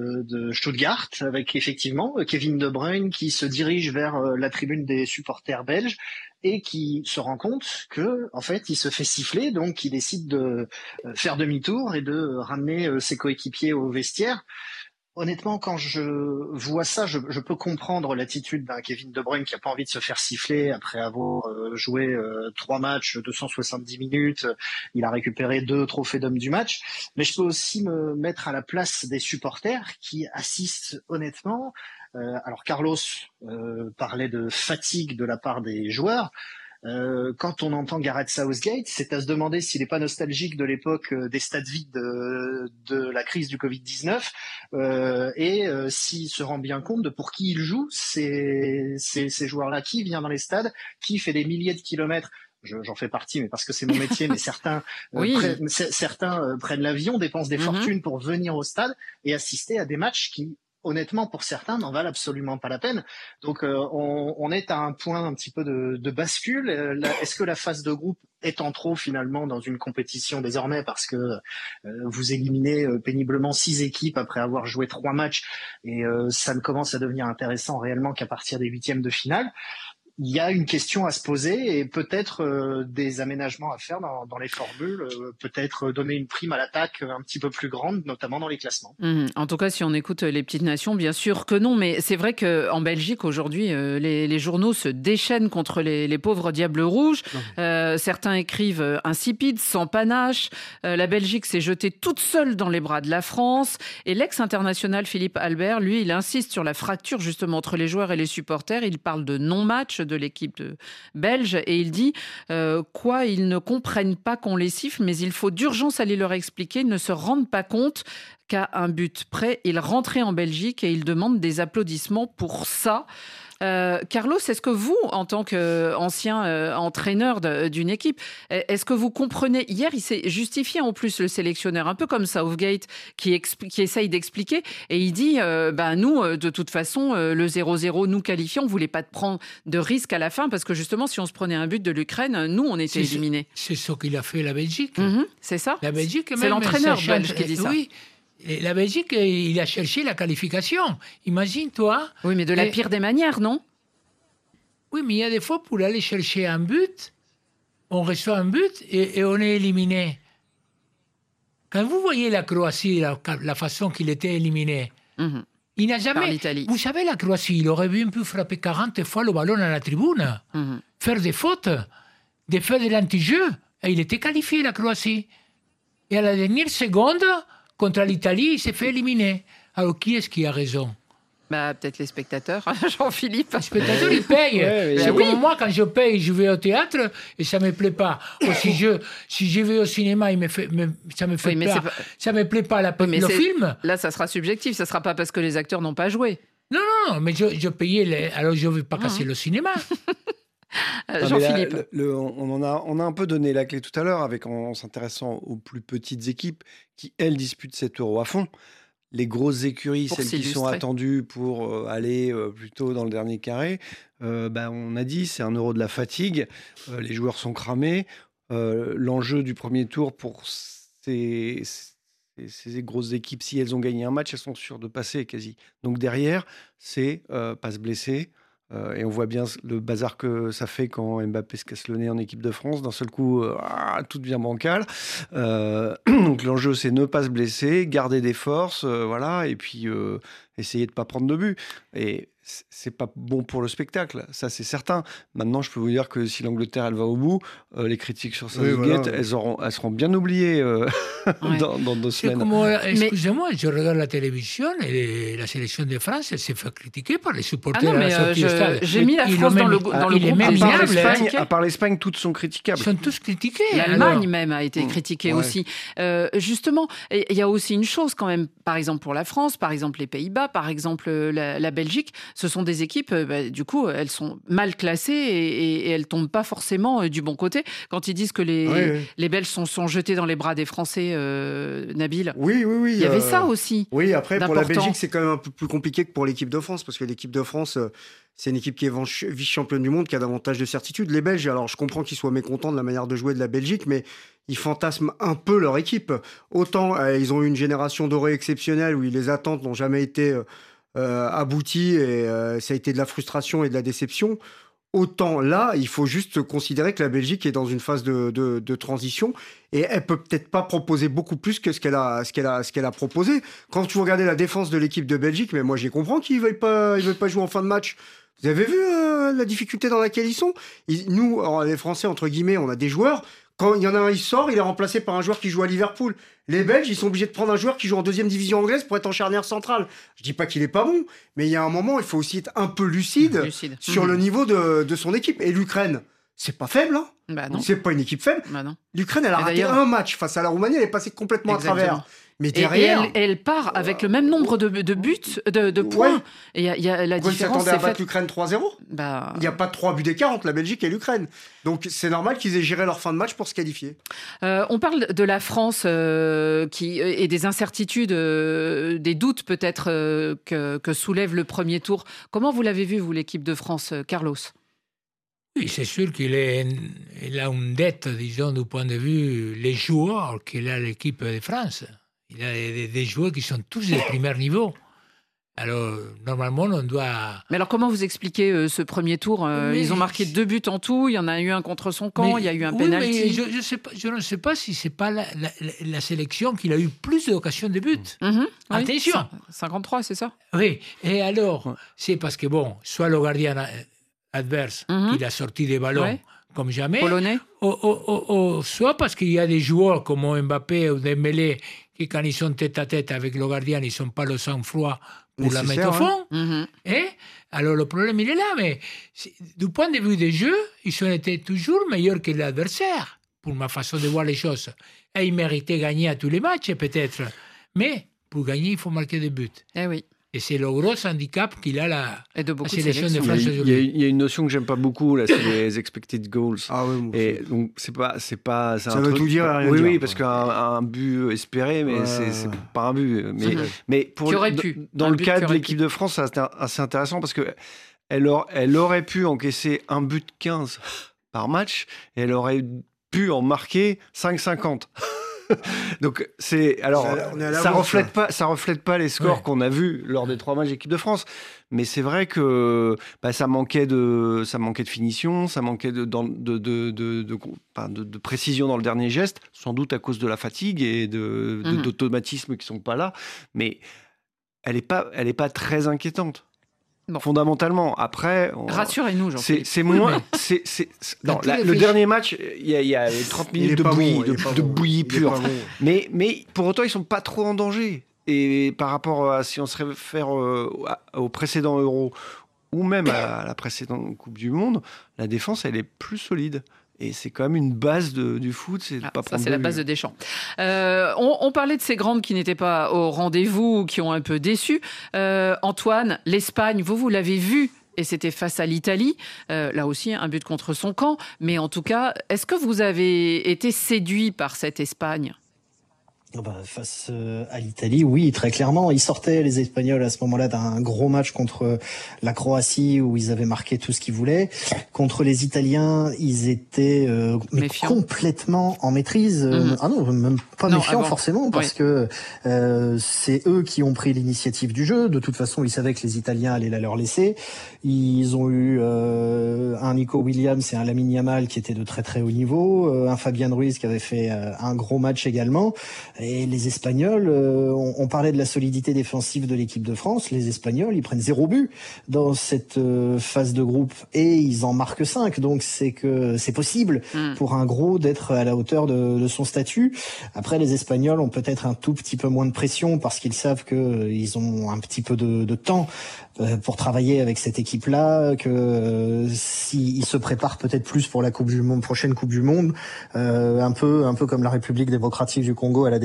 de Stuttgart avec effectivement Kevin De Bruyne qui se dirige vers la tribune des supporters belges et qui se rend compte que en fait il se fait siffler, donc il décide de faire demi-tour et de ramener ses coéquipiers au vestiaire. Honnêtement, quand je vois ça, je, je peux comprendre l'attitude d'un Kevin De Bruyne qui n'a pas envie de se faire siffler après avoir euh, joué euh, trois matchs, deux cent soixante-dix minutes. Il a récupéré deux trophées d'homme du match. Mais je peux aussi me mettre à la place des supporters qui assistent honnêtement. Euh, alors Carlos euh, parlait de fatigue de la part des joueurs. Euh, quand on entend Gareth Southgate, c'est à se demander s'il n'est pas nostalgique de l'époque euh, des stades vides de, de la crise du covid dix-neuf euh, et euh, s'il se rend bien compte de pour qui il joue, ces, ces, ces joueurs-là, qui vient dans les stades, qui fait des milliers de kilomètres. Je, j'en fais partie, mais parce que c'est mon métier, mais certains, oui. euh, prennent, certains euh, prennent l'avion, dépensent des mm-hmm. fortunes pour venir au stade et assister à des matchs qui, honnêtement, pour certains, n'en valent absolument pas la peine. Donc, euh, on, on est à un point un petit peu de, de bascule. Euh, la, est-ce que la phase de groupe est en trop, finalement, dans une compétition désormais parce que euh, vous éliminez euh, péniblement six équipes après avoir joué trois matchs et euh, ça ne commence à devenir intéressant réellement qu'à partir des huitièmes de finale? Il y a une question à se poser et peut-être euh, des aménagements à faire dans, dans les formules, euh, peut-être donner une prime à l'attaque un petit peu plus grande, notamment dans les classements. Mmh. En tout cas, si on écoute les petites nations, bien sûr que non, mais c'est vrai qu'en Belgique, aujourd'hui, euh, les, les journaux se déchaînent contre les, les pauvres diables rouges. Euh, certains écrivent insipide, sans panache. Euh, la Belgique s'est jetée toute seule dans les bras de la France. Et l'ex-international Philippe Albert, lui, il insiste sur la fracture justement entre les joueurs et les supporters. Il parle de non-match de l'équipe belge et il dit euh, quoi, ils ne comprennent pas qu'on les siffle, mais il faut d'urgence aller leur expliquer, ils ne se rendent pas compte qu'à un but près, ils rentraient en Belgique et ils demandent des applaudissements pour ça. Euh, Carlos, est-ce que vous, en tant qu'ancien euh, entraîneur de, d'une équipe, est-ce que vous comprenez, hier il s'est justifié en plus le sélectionneur, un peu comme Southgate qui, expl- qui essaye d'expliquer et il dit, euh, bah, nous de toute façon euh, le zéro zéro nous qualifions, on ne voulait pas de prendre de risque à la fin parce que justement si on se prenait un but de l'Ukraine, nous on était c'est éliminés. Ce, c'est ce qu'il a fait la Belgique. Mmh, c'est ça. La Belgique même, c'est l'entraîneur belge qui dit ça. Oui. Et la Belgique, il a cherché la qualification. Imagine-toi. Oui, mais de la et... pire des manières, non? Oui, mais il y a des fois, pour aller chercher un but, on reçoit un but et, et on est éliminé. Quand vous voyez la Croatie, la, la façon qu'il était éliminé, mmh. il n'a jamais... Vous savez, la Croatie, il aurait bien pu frapper quarante fois le ballon à la tribune, mmh. faire des fautes, des faits de l'anti-jeu, et il était qualifié, la Croatie. Et à la dernière seconde... Contre l'Italie, il s'est fait éliminer. Alors, qui est-ce qui a raison? Bah, peut-être les spectateurs, Jean-Philippe. Les spectateurs, ils payent. Ouais, c'est oui. comme moi, quand je paye, je vais au théâtre et ça ne me plaît pas. Ou si je, si je vais au cinéma, il me fait, me, ça me fait oui, pas, pas... ça me plaît pas la, oui, le c'est... film. Là, ça sera subjectif. Ça ne sera pas parce que les acteurs n'ont pas joué. Non, non, mais je, je payais, les... alors je ne vais pas casser mmh. le cinéma. Euh, Jean-Philippe. La, le, le, on, en a, on a un peu donné la clé tout à l'heure avec, en, en s'intéressant aux plus petites équipes qui, elles, disputent cet euro à fond. Les grosses écuries, pour celles s'illustrer. Qui sont attendues pour euh, aller euh, plutôt dans le dernier carré, euh, bah, on a dit c'est un euro de la fatigue. Euh, les joueurs sont cramés. Euh, l'enjeu du premier tour pour ces, ces, ces grosses équipes, si elles ont gagné un match, elles sont sûres de passer quasi. Donc derrière, c'est euh, pas se blesser. Euh, et on voit bien le bazar que ça fait quand Mbappé se casse le nez en équipe de France. D'un seul coup, euh, ah, tout devient bancal. Euh, donc l'enjeu, c'est ne pas se blesser, garder des forces, euh, voilà, et puis euh, essayer de ne pas prendre de but. Et c'est pas bon pour le spectacle, ça c'est certain. Maintenant, je peux vous dire que si l'Angleterre elle va au bout, euh, les critiques sur Southgate, oui, voilà. elles, auront, elles seront bien oubliées euh, ouais. dans, dans deux semaines. Comme, excusez-moi, je regarde la télévision et la sélection de France, elle s'est fait critiquer par les supporters. Ah non, mais euh, je, j'ai mis la France dans le, dans ah, le groupe. À part, l'Espagne, à part l'Espagne, toutes sont critiquables. Ils sont tous critiqués. L'Allemagne alors. même a été mmh. critiquée ouais. aussi. Euh, justement, il y a aussi une chose quand même, par exemple pour la France, par exemple les Pays-Bas, par exemple la, la Belgique, ce sont des équipes, bah, du coup, elles sont mal classées et, et, et elles tombent pas forcément du bon côté. Quand ils disent que les, oui, oui. les Belges sont, sont jetés dans les bras des Français, euh, Nabil. Oui, oui, oui. Il y avait euh, ça aussi. Oui, après, pour la Belgique, c'est quand même un peu plus compliqué que pour l'équipe de France, parce que l'équipe de France, euh, c'est une équipe qui est vice-championne du monde, qui a davantage de certitude. Les Belges, alors je comprends qu'ils soient mécontents de la manière de jouer de la Belgique, mais ils fantasment un peu leur équipe. Autant, euh, ils ont eu une génération dorée exceptionnelle où les attentes n'ont jamais été euh, abouties et euh, ça a été de la frustration et de la déception. Autant là, il faut juste considérer que la Belgique est dans une phase de, de, de transition et elle peut peut-être pas proposer beaucoup plus que ce qu'elle a, ce qu'elle a, ce qu'elle a proposé. Quand tu regardais la défense de l'équipe de Belgique, mais moi j'y comprends qu'ils ne veuillent pas, ils veulent pas jouer en fin de match. Vous avez vu euh, la difficulté dans laquelle ils sont ? ils, Nous, alors, les Français, entre guillemets, on a des joueurs. Quand il y en a un, il sort, il est remplacé par un joueur qui joue à Liverpool. Les Belges, ils sont obligés de prendre un joueur qui joue en deuxième division anglaise pour être en charnière centrale. Je dis pas qu'il est pas bon, mais il y a un moment, il faut aussi être un peu lucide, lucide. sur mmh. le niveau de, de son équipe. Et l'Ukraine, c'est pas faible, hein. Bah non. C'est pas une équipe faible. Bah non. L'Ukraine, elle a raté un match face à la Roumanie, elle est passée complètement Exactement. à travers. Mais derrière, et, et elle, elle part avec le même nombre de, de buts, de, de points. Ouais. Et y a, y a la Pourquoi différence. Ils s'attendaient à battre l'Ukraine trois zéro. Bah... Il n'y a pas de trois buts d'écart entre la Belgique et l'Ukraine. Donc c'est normal qu'ils aient géré leur fin de match pour se qualifier. Euh, on parle de la France euh, qui, et des incertitudes, euh, des doutes peut-être euh, que, que soulève le premier tour. Comment vous l'avez vu, vous, l'équipe de France, Carlos ? Oui, c'est sûr qu'il est, il a une dette, disons, du point de vue les joueurs qu'il a l'équipe de France. Il a des, des joueurs qui sont tous de premier niveau. Alors, normalement, on doit... Mais alors, comment vous expliquez euh, ce premier tour euh, Ils ont marqué deux buts en tout, il y en a eu un contre son camp, mais, il y a eu un oui, pénalty. Mais je, je, sais pas, je ne sais pas si ce n'est pas la, la, la sélection qui a eu plus d'occasions de but. Mmh, Attention. Oui, cinquante-trois, c'est ça ? Oui, et alors, c'est parce que, bon, soit le gardien adverse mmh. qui a sorti des ballons ouais. comme jamais, Polonais. Ou, ou, ou, ou soit parce qu'il y a des joueurs comme Mbappé ou Dembélé qui, quand ils sont tête à tête avec le gardien, ils n'ont pas le sang-froid pour la mettre au fond. Hein. Mmh. Et alors le problème, il est là. Mais du point de vue des jeux, ils ont été toujours meilleurs que l'adversaire, pour ma façon de voir les choses. Et ils méritaient gagner à tous les matchs, peut-être. Mais pour gagner, il faut marquer des buts. Eh oui. Et c'est le gros handicap qu'il a la, et de la sélection de France. Il y, a, il y a une notion que j'aime pas beaucoup, là, c'est les expected goals. Ah oui, et donc c'est pas, c'est pas, c'est ça un veut truc, tout dire, rien oui, dire. Oui, parce qu'un un but espéré, mais ouais. c'est, c'est pas un but. Mais, mmh. mais pour qui aurait pu. Dans un le cas de l'équipe pu. de France, c'est assez intéressant parce que elle, or, elle aurait pu encaisser un but quinze par match et elle aurait pu en marquer cinq cinquante. Donc c'est alors ça reflète pas ça reflète pas les scores ouais. qu'on a vus lors des trois matchs d'équipe de France, mais c'est vrai que bah, ça manquait de ça manquait de finition, ça manquait de de de de, de, de, enfin, de, de précision dans le dernier geste, sans doute à cause de la fatigue et de, de mmh. d'automatismes qui sont pas là, mais elle est pas elle est pas très inquiétante. Bon. Fondamentalement, après, on... rassurez-nous, Jean. C'est, c'est moins. c'est, c'est, c'est... Non, la, le dernier match, il y a, il y a trente minutes de bouillie, bon, de, de bon. bouillie pure. Bon. Mais, mais pour autant, ils sont pas trop en danger. Et par rapport à si on se réfère euh, au précédent Euro ou même à la précédente Coupe du Monde, la défense, elle est plus solide. Et c'est quand même une base de, du foot, c'est ah, pas ça, c'est la base de Deschamps. Euh, on, on parlait de ces grandes qui n'étaient pas au rendez-vous, qui ont un peu déçu. Euh, Antoine, l'Espagne, vous, vous l'avez vu, et c'était face à l'Italie. Euh, là aussi, un but contre son camp. Mais en tout cas, est-ce que vous avez été séduit par cette Espagne ? Bah, face à l'Italie, oui, très clairement. Ils sortaient, les Espagnols, à ce moment-là, d'un gros match contre la Croatie où ils avaient marqué tout ce qu'ils voulaient. Contre les Italiens, ils étaient euh, complètement en maîtrise. Mmh. Ah non, même pas non, méfiants forcément, parce oui. que euh, c'est eux qui ont pris l'initiative du jeu. De toute façon, ils savaient que les Italiens allaient la leur laisser. Ils ont eu euh, un Nico Williams et un Lamine Yamal qui étaient de très très haut niveau, euh, un Fabian Ruiz qui avait fait euh, un gros match également. Et les Espagnols, euh, on, on parlait de la solidité défensive de l'équipe de France. Les Espagnols, ils prennent zéro but dans cette euh, phase de groupe et ils en marquent cinq. Donc c'est que c'est possible mmh. pour un gros d'être à la hauteur de, de son statut. Après, les Espagnols ont peut-être un tout petit peu moins de pression parce qu'ils savent que euh, ils ont un petit peu de, de temps pour travailler avec cette équipe-là, que euh, s'ils se préparent peut-être plus pour la Coupe du Monde, prochaine Coupe du Monde, euh, un peu, un peu comme la République démocratique du Congo à la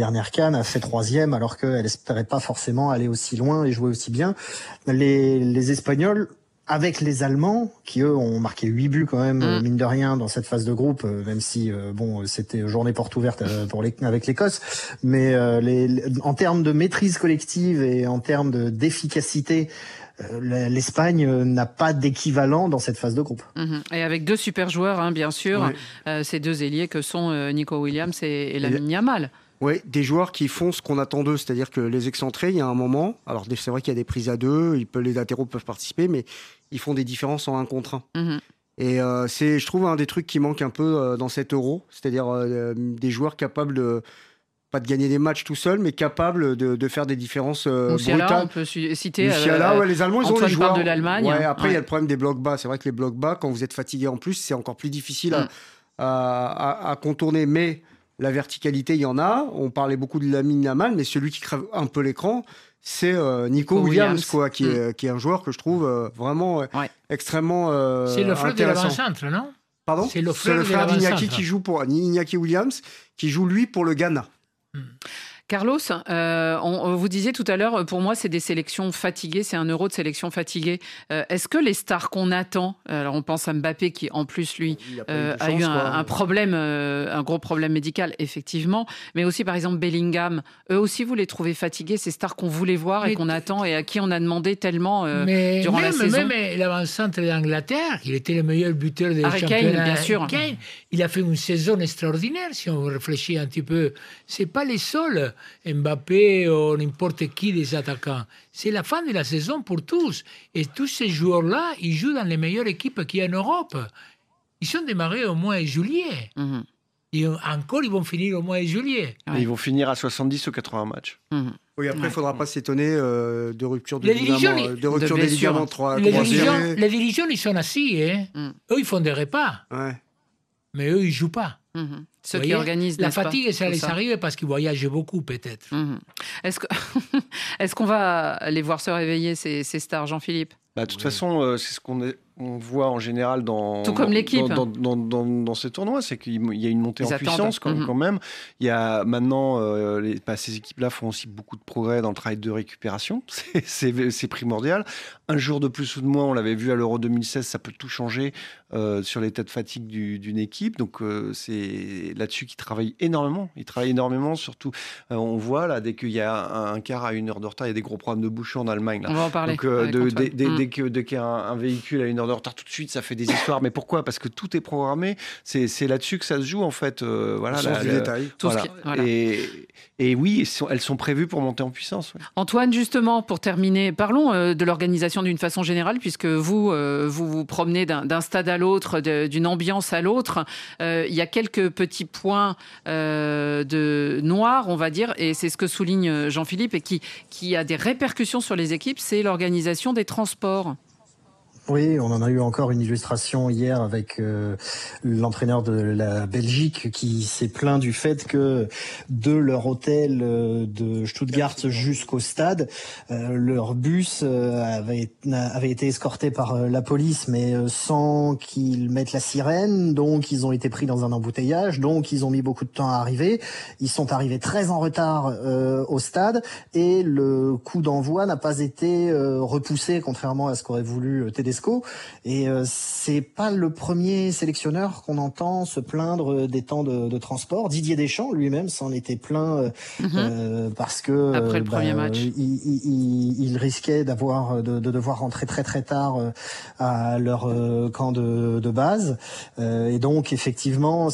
dernière CAN a fait troisième alors qu'elle espérait pas forcément aller aussi loin et jouer aussi bien. Les, les Espagnols, avec les Allemands, qui eux ont marqué huit buts quand même, mmh. mine de rien, dans cette phase de groupe, même si euh, bon, c'était journée porte ouverte euh, pour les, avec l'Écosse, mais euh, les, les, en termes de maîtrise collective et en termes de, d'efficacité, euh, l'Espagne n'a pas d'équivalent dans cette phase de groupe. Mmh. Et avec deux super joueurs, hein, bien sûr, oui. euh, ces deux ailiers que sont euh, Nico Williams et, et Lamine Yamal. Oui, des joueurs qui font ce qu'on attend d'eux, c'est-à-dire que les excentrés, il y a un moment, alors c'est vrai qu'il y a des prises à deux, ils peuvent, les latéraux peuvent participer, mais ils font des différences en un contre un. Mmh. Et euh, c'est, je trouve, un des trucs qui manque un peu euh, dans cet Euro, c'est-à-dire euh, des joueurs capables de, pas de gagner des matchs tout seuls, mais capables de, de faire des différences euh, Musiala, brutales. On peut citer Musiala, euh, ouais, les Allemands, ils Antoine ont les joueurs. parle de l'Allemagne. Ouais, après, il ouais. y a le problème des blocs bas. C'est vrai que les blocs bas, quand vous êtes fatigué en plus, c'est encore plus difficile mmh. à, à, à contourner, mais la verticalité, il y en a. On parlait beaucoup de Lamine Yamal, mais celui qui crève un peu l'écran, c'est euh, Nico Williams, Williams quoi, qui, mm. est, qui est un joueur que je trouve euh, vraiment euh, ouais. extrêmement euh, c'est le frère de intéressant. l'avant-centre, non? Pardon? C'est le frère, c'est le frère de d'Iñaki qui joue pour Iñaki Williams, qui joue lui pour le Ghana. Mm. Carlos, euh, on, vous disiez tout à l'heure, pour moi, c'est des sélections fatiguées, c'est un euro de sélection fatiguée. Euh, est-ce que les stars qu'on attend, alors on pense à Mbappé qui, en plus, lui, a, euh, a chance, eu un, un problème, euh, un gros problème médical, effectivement, mais aussi, par exemple, Bellingham, eux aussi, vous les trouvez fatigués, ces stars qu'on voulait voir mais et qu'on attend et à qui on a demandé tellement euh, mais durant même, la saison. Même l'avant-centre d'Angleterre, il était le meilleur buteur des Harry championnats. Kane, bien sûr. Kane, il a fait une saison extraordinaire, si on réfléchit un petit peu. C'est pas les seuls. Mbappé ou n'importe qui des attaquants. C'est la fin de la saison pour tous. Et tous ces joueurs-là, ils jouent dans les meilleures équipes qu'il y a en Europe. Ils sont démarrés au mois de juillet. Mm-hmm. Et encore, ils vont finir au mois de juillet. Ouais. Ils vont finir à soixante-dix ou quatre-vingts matchs. Mm-hmm. Oui, après, il ouais. ne faudra pas s'étonner euh, de rupture de ligaments. De rupture de des ligaments trois, les, dirigeants, les dirigeants, ils sont assis. Hein. Mm. Eux, ils font des repas. Ouais. Mais eux, ils ne jouent pas. Mm-hmm. Ceux qui organisent, la fatigue, ça les arrive parce qu'ils voyagent beaucoup, peut-être. Mm-hmm. Est-ce, que... Est-ce qu'on va les voir se réveiller, ces, ces stars, Jean-Philippe? Bah, de toute oui. façon, euh, c'est ce qu'on est, on voit en général dans, Tout comme dans, l'équipe. dans, dans, dans, dans ces tournois, c'est qu'il y a une montée Ils en attendent. puissance quand, mm-hmm. quand même. Il y a maintenant, euh, les, bah, ces équipes-là font aussi beaucoup de progrès dans le travail de récupération. C'est, c'est, c'est primordial. Un jour de plus ou de moins, on l'avait vu à l'Euro deux mille seize, ça peut tout changer euh, sur l'état de fatigue du, d'une équipe. Donc euh, c'est là-dessus qu'ils travaillent énormément. Ils travaillent énormément, surtout, euh, on voit là, dès qu'il y a un, un quart à une heure de retard, il y a des gros problèmes de bouchons en Allemagne. Là. On va en parler. Donc euh, de, dès, dès, mm. dès, que, dès qu'il y a un, un véhicule à une heure de retard, tout de suite, ça fait des histoires. Mais pourquoi? Parce que tout est programmé. C'est, c'est là-dessus que ça se joue, en fait. Euh, voilà, la, la, détail. Voilà. Qui, voilà. Et, et oui, elles sont, elles sont prévues pour monter en puissance. Ouais. Antoine, justement, pour terminer, parlons euh, de l'organisation d'une façon générale, puisque vous, euh, vous vous promenez d'un, d'un stade à l'autre, de, d'une ambiance à l'autre. Euh, il y a quelques petits points euh, de noir, on va dire, et c'est ce que souligne Jean-Philippe, et qui, qui a des répercussions sur les équipes, c'est l'organisation des transports. Oui, on en a eu encore une illustration hier avec euh, l'entraîneur de la Belgique qui s'est plaint du fait que de leur hôtel euh, de Stuttgart jusqu'au stade, euh, leur bus euh, avait, avait été escorté par euh, la police, mais euh, sans qu'ils mettent la sirène, donc ils ont été pris dans un embouteillage, donc ils ont mis beaucoup de temps à arriver. Ils sont arrivés très en retard euh, au stade et le coup d'envoi n'a pas été euh, repoussé, contrairement à ce qu'aurait voulu Tedesco. Et euh, c'est pas le premier sélectionneur qu'on entend se plaindre des temps de, de transport. Didier Deschamps lui-même s'en était plaint euh, mm-hmm. euh, parce que après le bah, premier match, il, il, il, il risquait d'avoir de, de devoir rentrer très très tard euh, à leur euh, camp de, de base. Euh, et donc effectivement,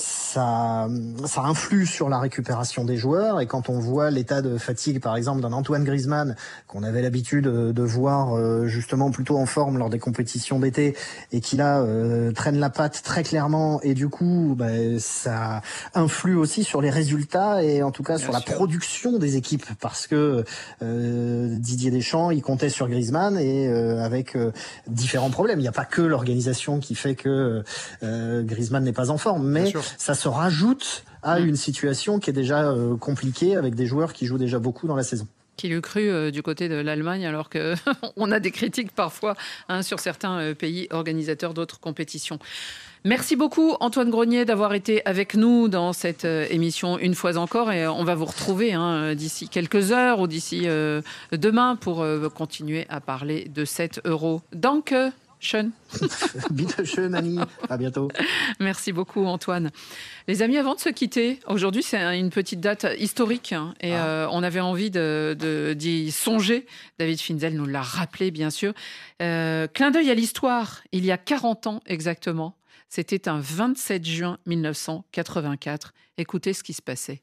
ça ça influe sur la récupération des joueurs. Et quand on voit l'état de fatigue, par exemple, d'un Antoine Griezmann qu'on avait l'habitude de, de voir euh, justement plutôt en forme lors des compétitions d'été et qui là euh, traîne la patte très clairement et du coup bah, ça influe aussi sur les résultats et en tout cas Bien sur sûr. la production des équipes parce que euh, Didier Deschamps il comptait sur Griezmann et euh, avec euh, différents problèmes. Il n'y a pas que l'organisation qui fait que euh, Griezmann n'est pas en forme, mais ça se rajoute à mmh. une situation qui est déjà euh, compliquée avec des joueurs qui jouent déjà beaucoup dans la saison. Qui l'eût cru euh, du côté de l'Allemagne, alors qu'on a des critiques parfois hein, sur certains euh, pays organisateurs d'autres compétitions. Merci beaucoup Antoine Grenier d'avoir été avec nous dans cette euh, émission une fois encore et on va vous retrouver hein, d'ici quelques heures ou d'ici euh, demain pour euh, continuer à parler de cet euro. Danke, schön. Bitte schön, Annie. À bientôt. Merci beaucoup Antoine. Les amis, avant de se quitter, aujourd'hui c'est une petite date historique hein, et ah. euh, on avait envie de, de, d'y songer. David Finzel nous l'a rappelé bien sûr. Euh, clin d'œil à l'histoire, il y a quarante ans exactement. C'était un vingt-sept juin mille neuf cent quatre-vingt-quatre. Écoutez ce qui se passait.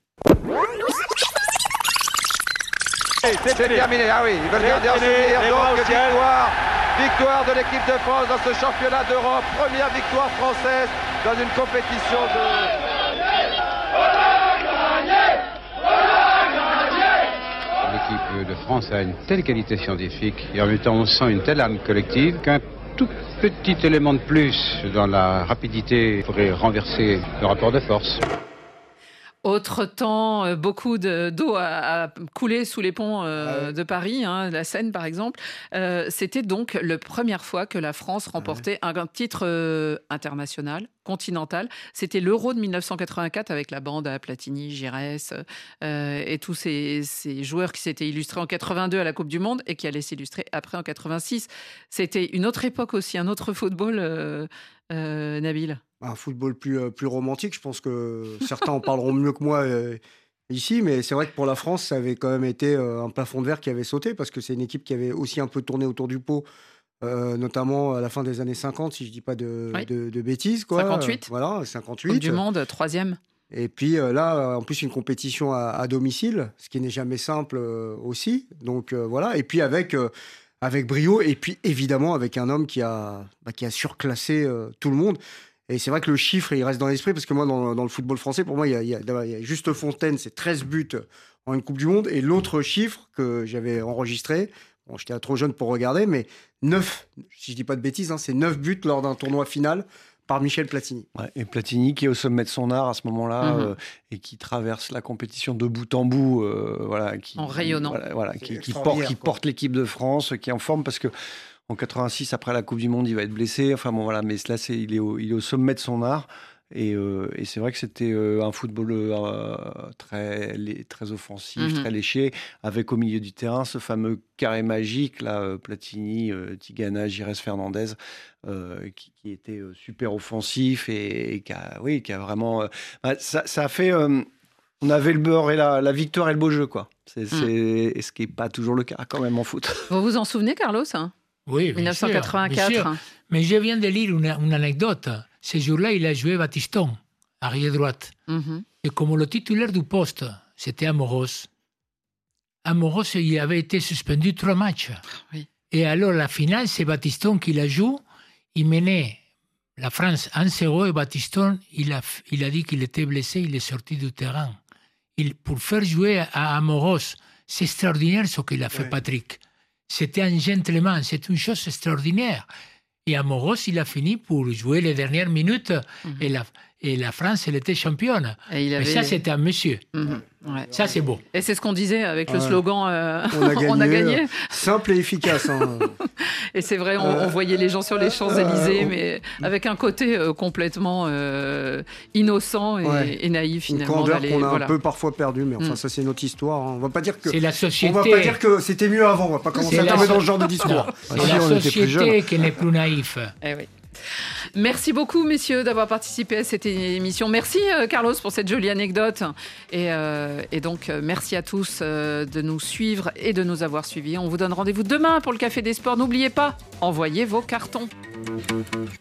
C'est terminé, ah oui, ils veulent garder en souvenir, donc victoire, victoire de l'équipe de France dans ce championnat d'Europe, première victoire française dans une compétition de... L'équipe de France a une telle qualité scientifique et en même temps on sent une telle âme collective qu'un tout petit élément de plus dans la rapidité pourrait renverser le rapport de force. Autre temps, beaucoup de, d'eau a, a coulé sous les ponts euh, ah ouais. de Paris, hein, la Seine par exemple. Euh, c'était donc la première fois que la France remportait ah ouais. un titre euh, international, continental. C'était l'Euro de mille neuf cent quatre-vingt-quatre avec la bande à Platini, Giresse euh, et tous ces, ces joueurs qui s'étaient illustrés en quatre-vingt-deux à la Coupe du Monde et qui allaient s'illustrer après en quatre-vingt-six. C'était une autre époque aussi, un autre football, euh, euh, Nabil. Un football plus, euh, plus romantique, je pense que certains en parleront mieux que moi euh, ici, mais c'est vrai que pour la France, ça avait quand même été euh, un plafond de verre qui avait sauté, parce que c'est une équipe qui avait aussi un peu tourné autour du pot, euh, notamment à la fin des années cinquante, si je ne dis pas de, oui. de, de bêtises. Quoi. cinquante-huit. Euh, voilà, cinquante-huit. Coupe du Monde, troisième. Et puis euh, là, en plus, une compétition à, à domicile, ce qui n'est jamais simple euh, aussi. Donc euh, voilà, et puis avec... Euh, avec brio, et puis évidemment avec un homme qui a, bah, qui a surclassé euh, tout le monde. Et c'est vrai que le chiffre, il reste dans l'esprit, parce que moi, dans, dans le football français, pour moi, il y a, il y a, il y a Juste Fontaine, c'est treize buts en une Coupe du Monde. Et l'autre chiffre que j'avais enregistré, bon, j'étais trop jeune pour regarder, mais neuf, si je ne dis pas de bêtises, hein, c'est neuf buts lors d'un tournoi final par Michel Platini. Ouais, et Platini qui est au sommet de son art à ce moment-là, mmh. euh, et qui traverse la compétition de bout en bout. Euh, voilà, qui, en rayonnant. Voilà, voilà, qui, qui, porte, qui porte l'équipe de France, qui est en forme, parce que en quatre-vingt-six, après la Coupe du Monde, il va être blessé. Enfin bon, voilà, mais là, c'est, il, est au, il est au sommet de son art. Et, euh, et c'est vrai que c'était euh, un football euh, très, très offensif, mmh. très léché, avec au milieu du terrain ce fameux carré magique, là, euh, Platini, euh, Tigana, Giresse, Fernandez, euh, qui, qui était euh, super offensif et, et qui, a, oui, qui a vraiment... Euh, bah, ça, ça a fait... Euh, on avait le beurre et la, la victoire et le beau jeu, quoi. C'est, mmh. c'est, ce qui n'est pas toujours le cas, quand même, en foot. Vous vous en souvenez, Carlos hein Oui, bien mille neuf cent quatre-vingt-quatre. Sûr, bien sûr. Mais je viens de lire une, une anecdote. Ce jour-là, il a joué Battiston, arrière droite. Mm-hmm. Et comme le titulaire du poste, c'était Amoros, Amoros, il avait été suspendu trois matchs. Oui. Et alors, la finale, c'est Battiston qui la joue. Il menait la France un zéro et Battiston, il a, il a dit qu'il était blessé, il est sorti du terrain. Il, pour faire jouer à Amoros, c'est extraordinaire ce qu'il a fait, ouais. Patrick. C'était un gentleman, c'est une chose extraordinaire. Et Amoros, il a fini pour jouer les dernières minutes mmh. et, la, et la France, elle était championne. Et il avait... Mais ça, c'était un monsieur. Mmh. Ouais. Ça, c'est beau. Et c'est ce qu'on disait avec le ouais. slogan euh, on, a gagné, on a gagné. Simple et efficace. Hein. Et c'est vrai, on, euh, on voyait les gens sur les Champs-Élysées, euh, mais avec un côté euh, complètement euh, innocent et, ouais. et naïf, finalement. Une candeur qu'on a voilà. un peu parfois perdu, mais enfin, mmh. ça, c'est notre histoire. Hein. On va pas dire que... C'est la société... On va pas dire que c'était mieux avant. On va pas commencer à tomber so... dans ce genre de discours. C'est si la on société qui n'est plus naïf. Eh oui. Merci beaucoup, messieurs, d'avoir participé à cette émission. Merci, euh, Carlos, pour cette jolie anecdote. Et, euh, et donc, euh, merci à tous euh, de nous suivre et de nous avoir suivis. On vous donne rendez-vous demain pour le Café des Sports. N'oubliez pas, envoyez vos cartons.